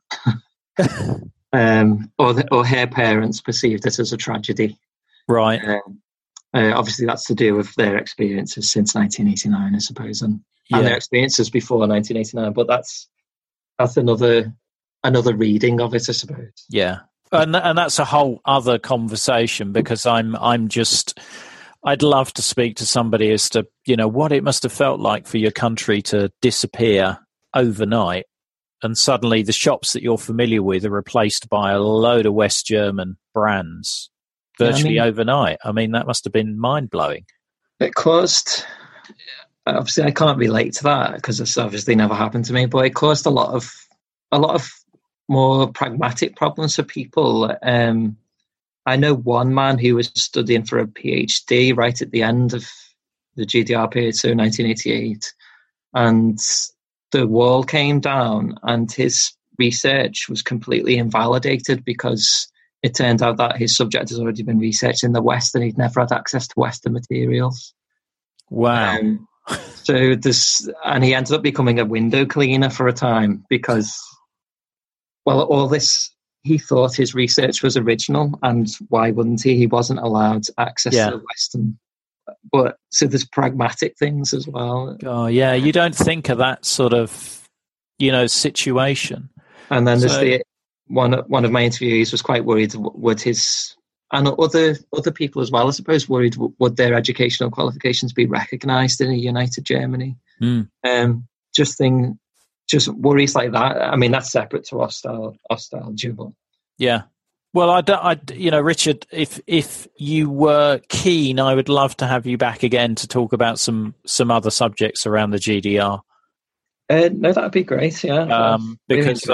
Or her parents perceived it as a tragedy. Right. Obviously, that's to do with their experiences since 1989, I suppose, and their experiences before 1989. But that's another reading of it, I suppose. Yeah, and that's a whole other conversation, because I'd love to speak to somebody as to what it must have felt like for your country to disappear overnight, and suddenly the shops that you're familiar with are replaced by a load of West German brands. Virtually overnight. I mean, that must have been mind-blowing. It caused, obviously I can't relate to that because it's obviously never happened to me, but it caused a lot of more pragmatic problems for people. I know one man who was studying for a PhD right at the end of the GDR period, so 1988, and the wall came down and his research was completely invalidated because it turned out that his subject has already been researched in the West and he'd never had access to Western materials. Wow. And he ended up becoming a window cleaner for a time because, well, all this, he thought his research was original, and why wouldn't he? He wasn't allowed access to the Western. But so there's pragmatic things as well. Oh, yeah. You don't think of that sort of, situation. And then there's one of my interviewees was quite worried, would his, and other people as well, I suppose, worried, would their educational qualifications be recognised in a united Germany? Just worries like that. I mean, that's separate to nostalgia, but yeah. Well, Richard, if you were keen, I would love to have you back again to talk about some other subjects around the GDR. No, that'd be great. Yeah, because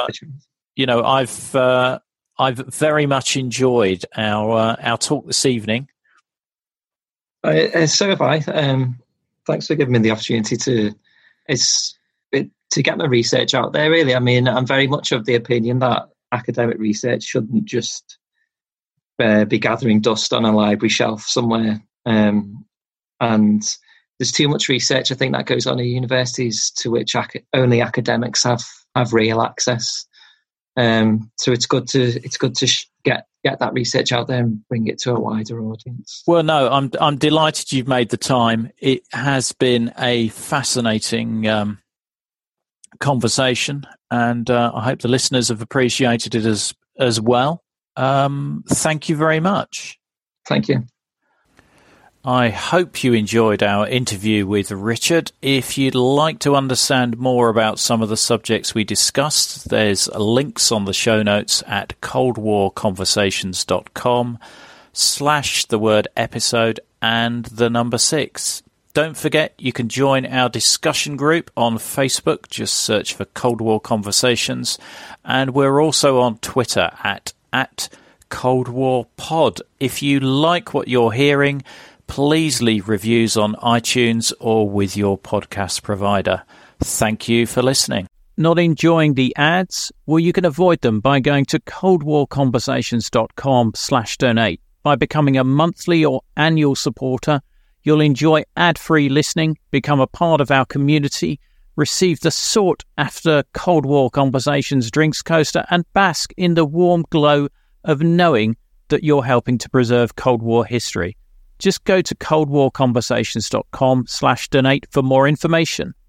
I've very much enjoyed our talk this evening. So have I. Thanks for giving me the opportunity to get my research out there. Really, I mean, I'm very much of the opinion that academic research shouldn't just be gathering dust on a library shelf somewhere. And there's too much research, I think, that goes on at universities to which only academics have real access. So it's good to get that research out there and bring it to a wider audience. Well, no, I'm delighted you've made the time. It has been a fascinating conversation, and I hope the listeners have appreciated it as well. Thank you very much. Thank you. I hope you enjoyed our interview with Richard. If you'd like to understand more about some of the subjects we discussed, there's links on the show notes at coldwarconversations.com/episode and the number 6. Don't forget, you can join our discussion group on Facebook. Just search for Cold War Conversations. And we're also on Twitter at Cold War Pod. If you like what you're hearing, please leave reviews on iTunes or with your podcast provider. Thank you for listening. Not enjoying the ads? Well, you can avoid them by going to coldwarconversations.com/donate. By becoming a monthly or annual supporter, you'll enjoy ad-free listening, become a part of our community, receive the sought-after Cold War Conversations drinks coaster, and bask in the warm glow of knowing that you're helping to preserve Cold War history. Just go to coldwarconversations.com/donate for more information.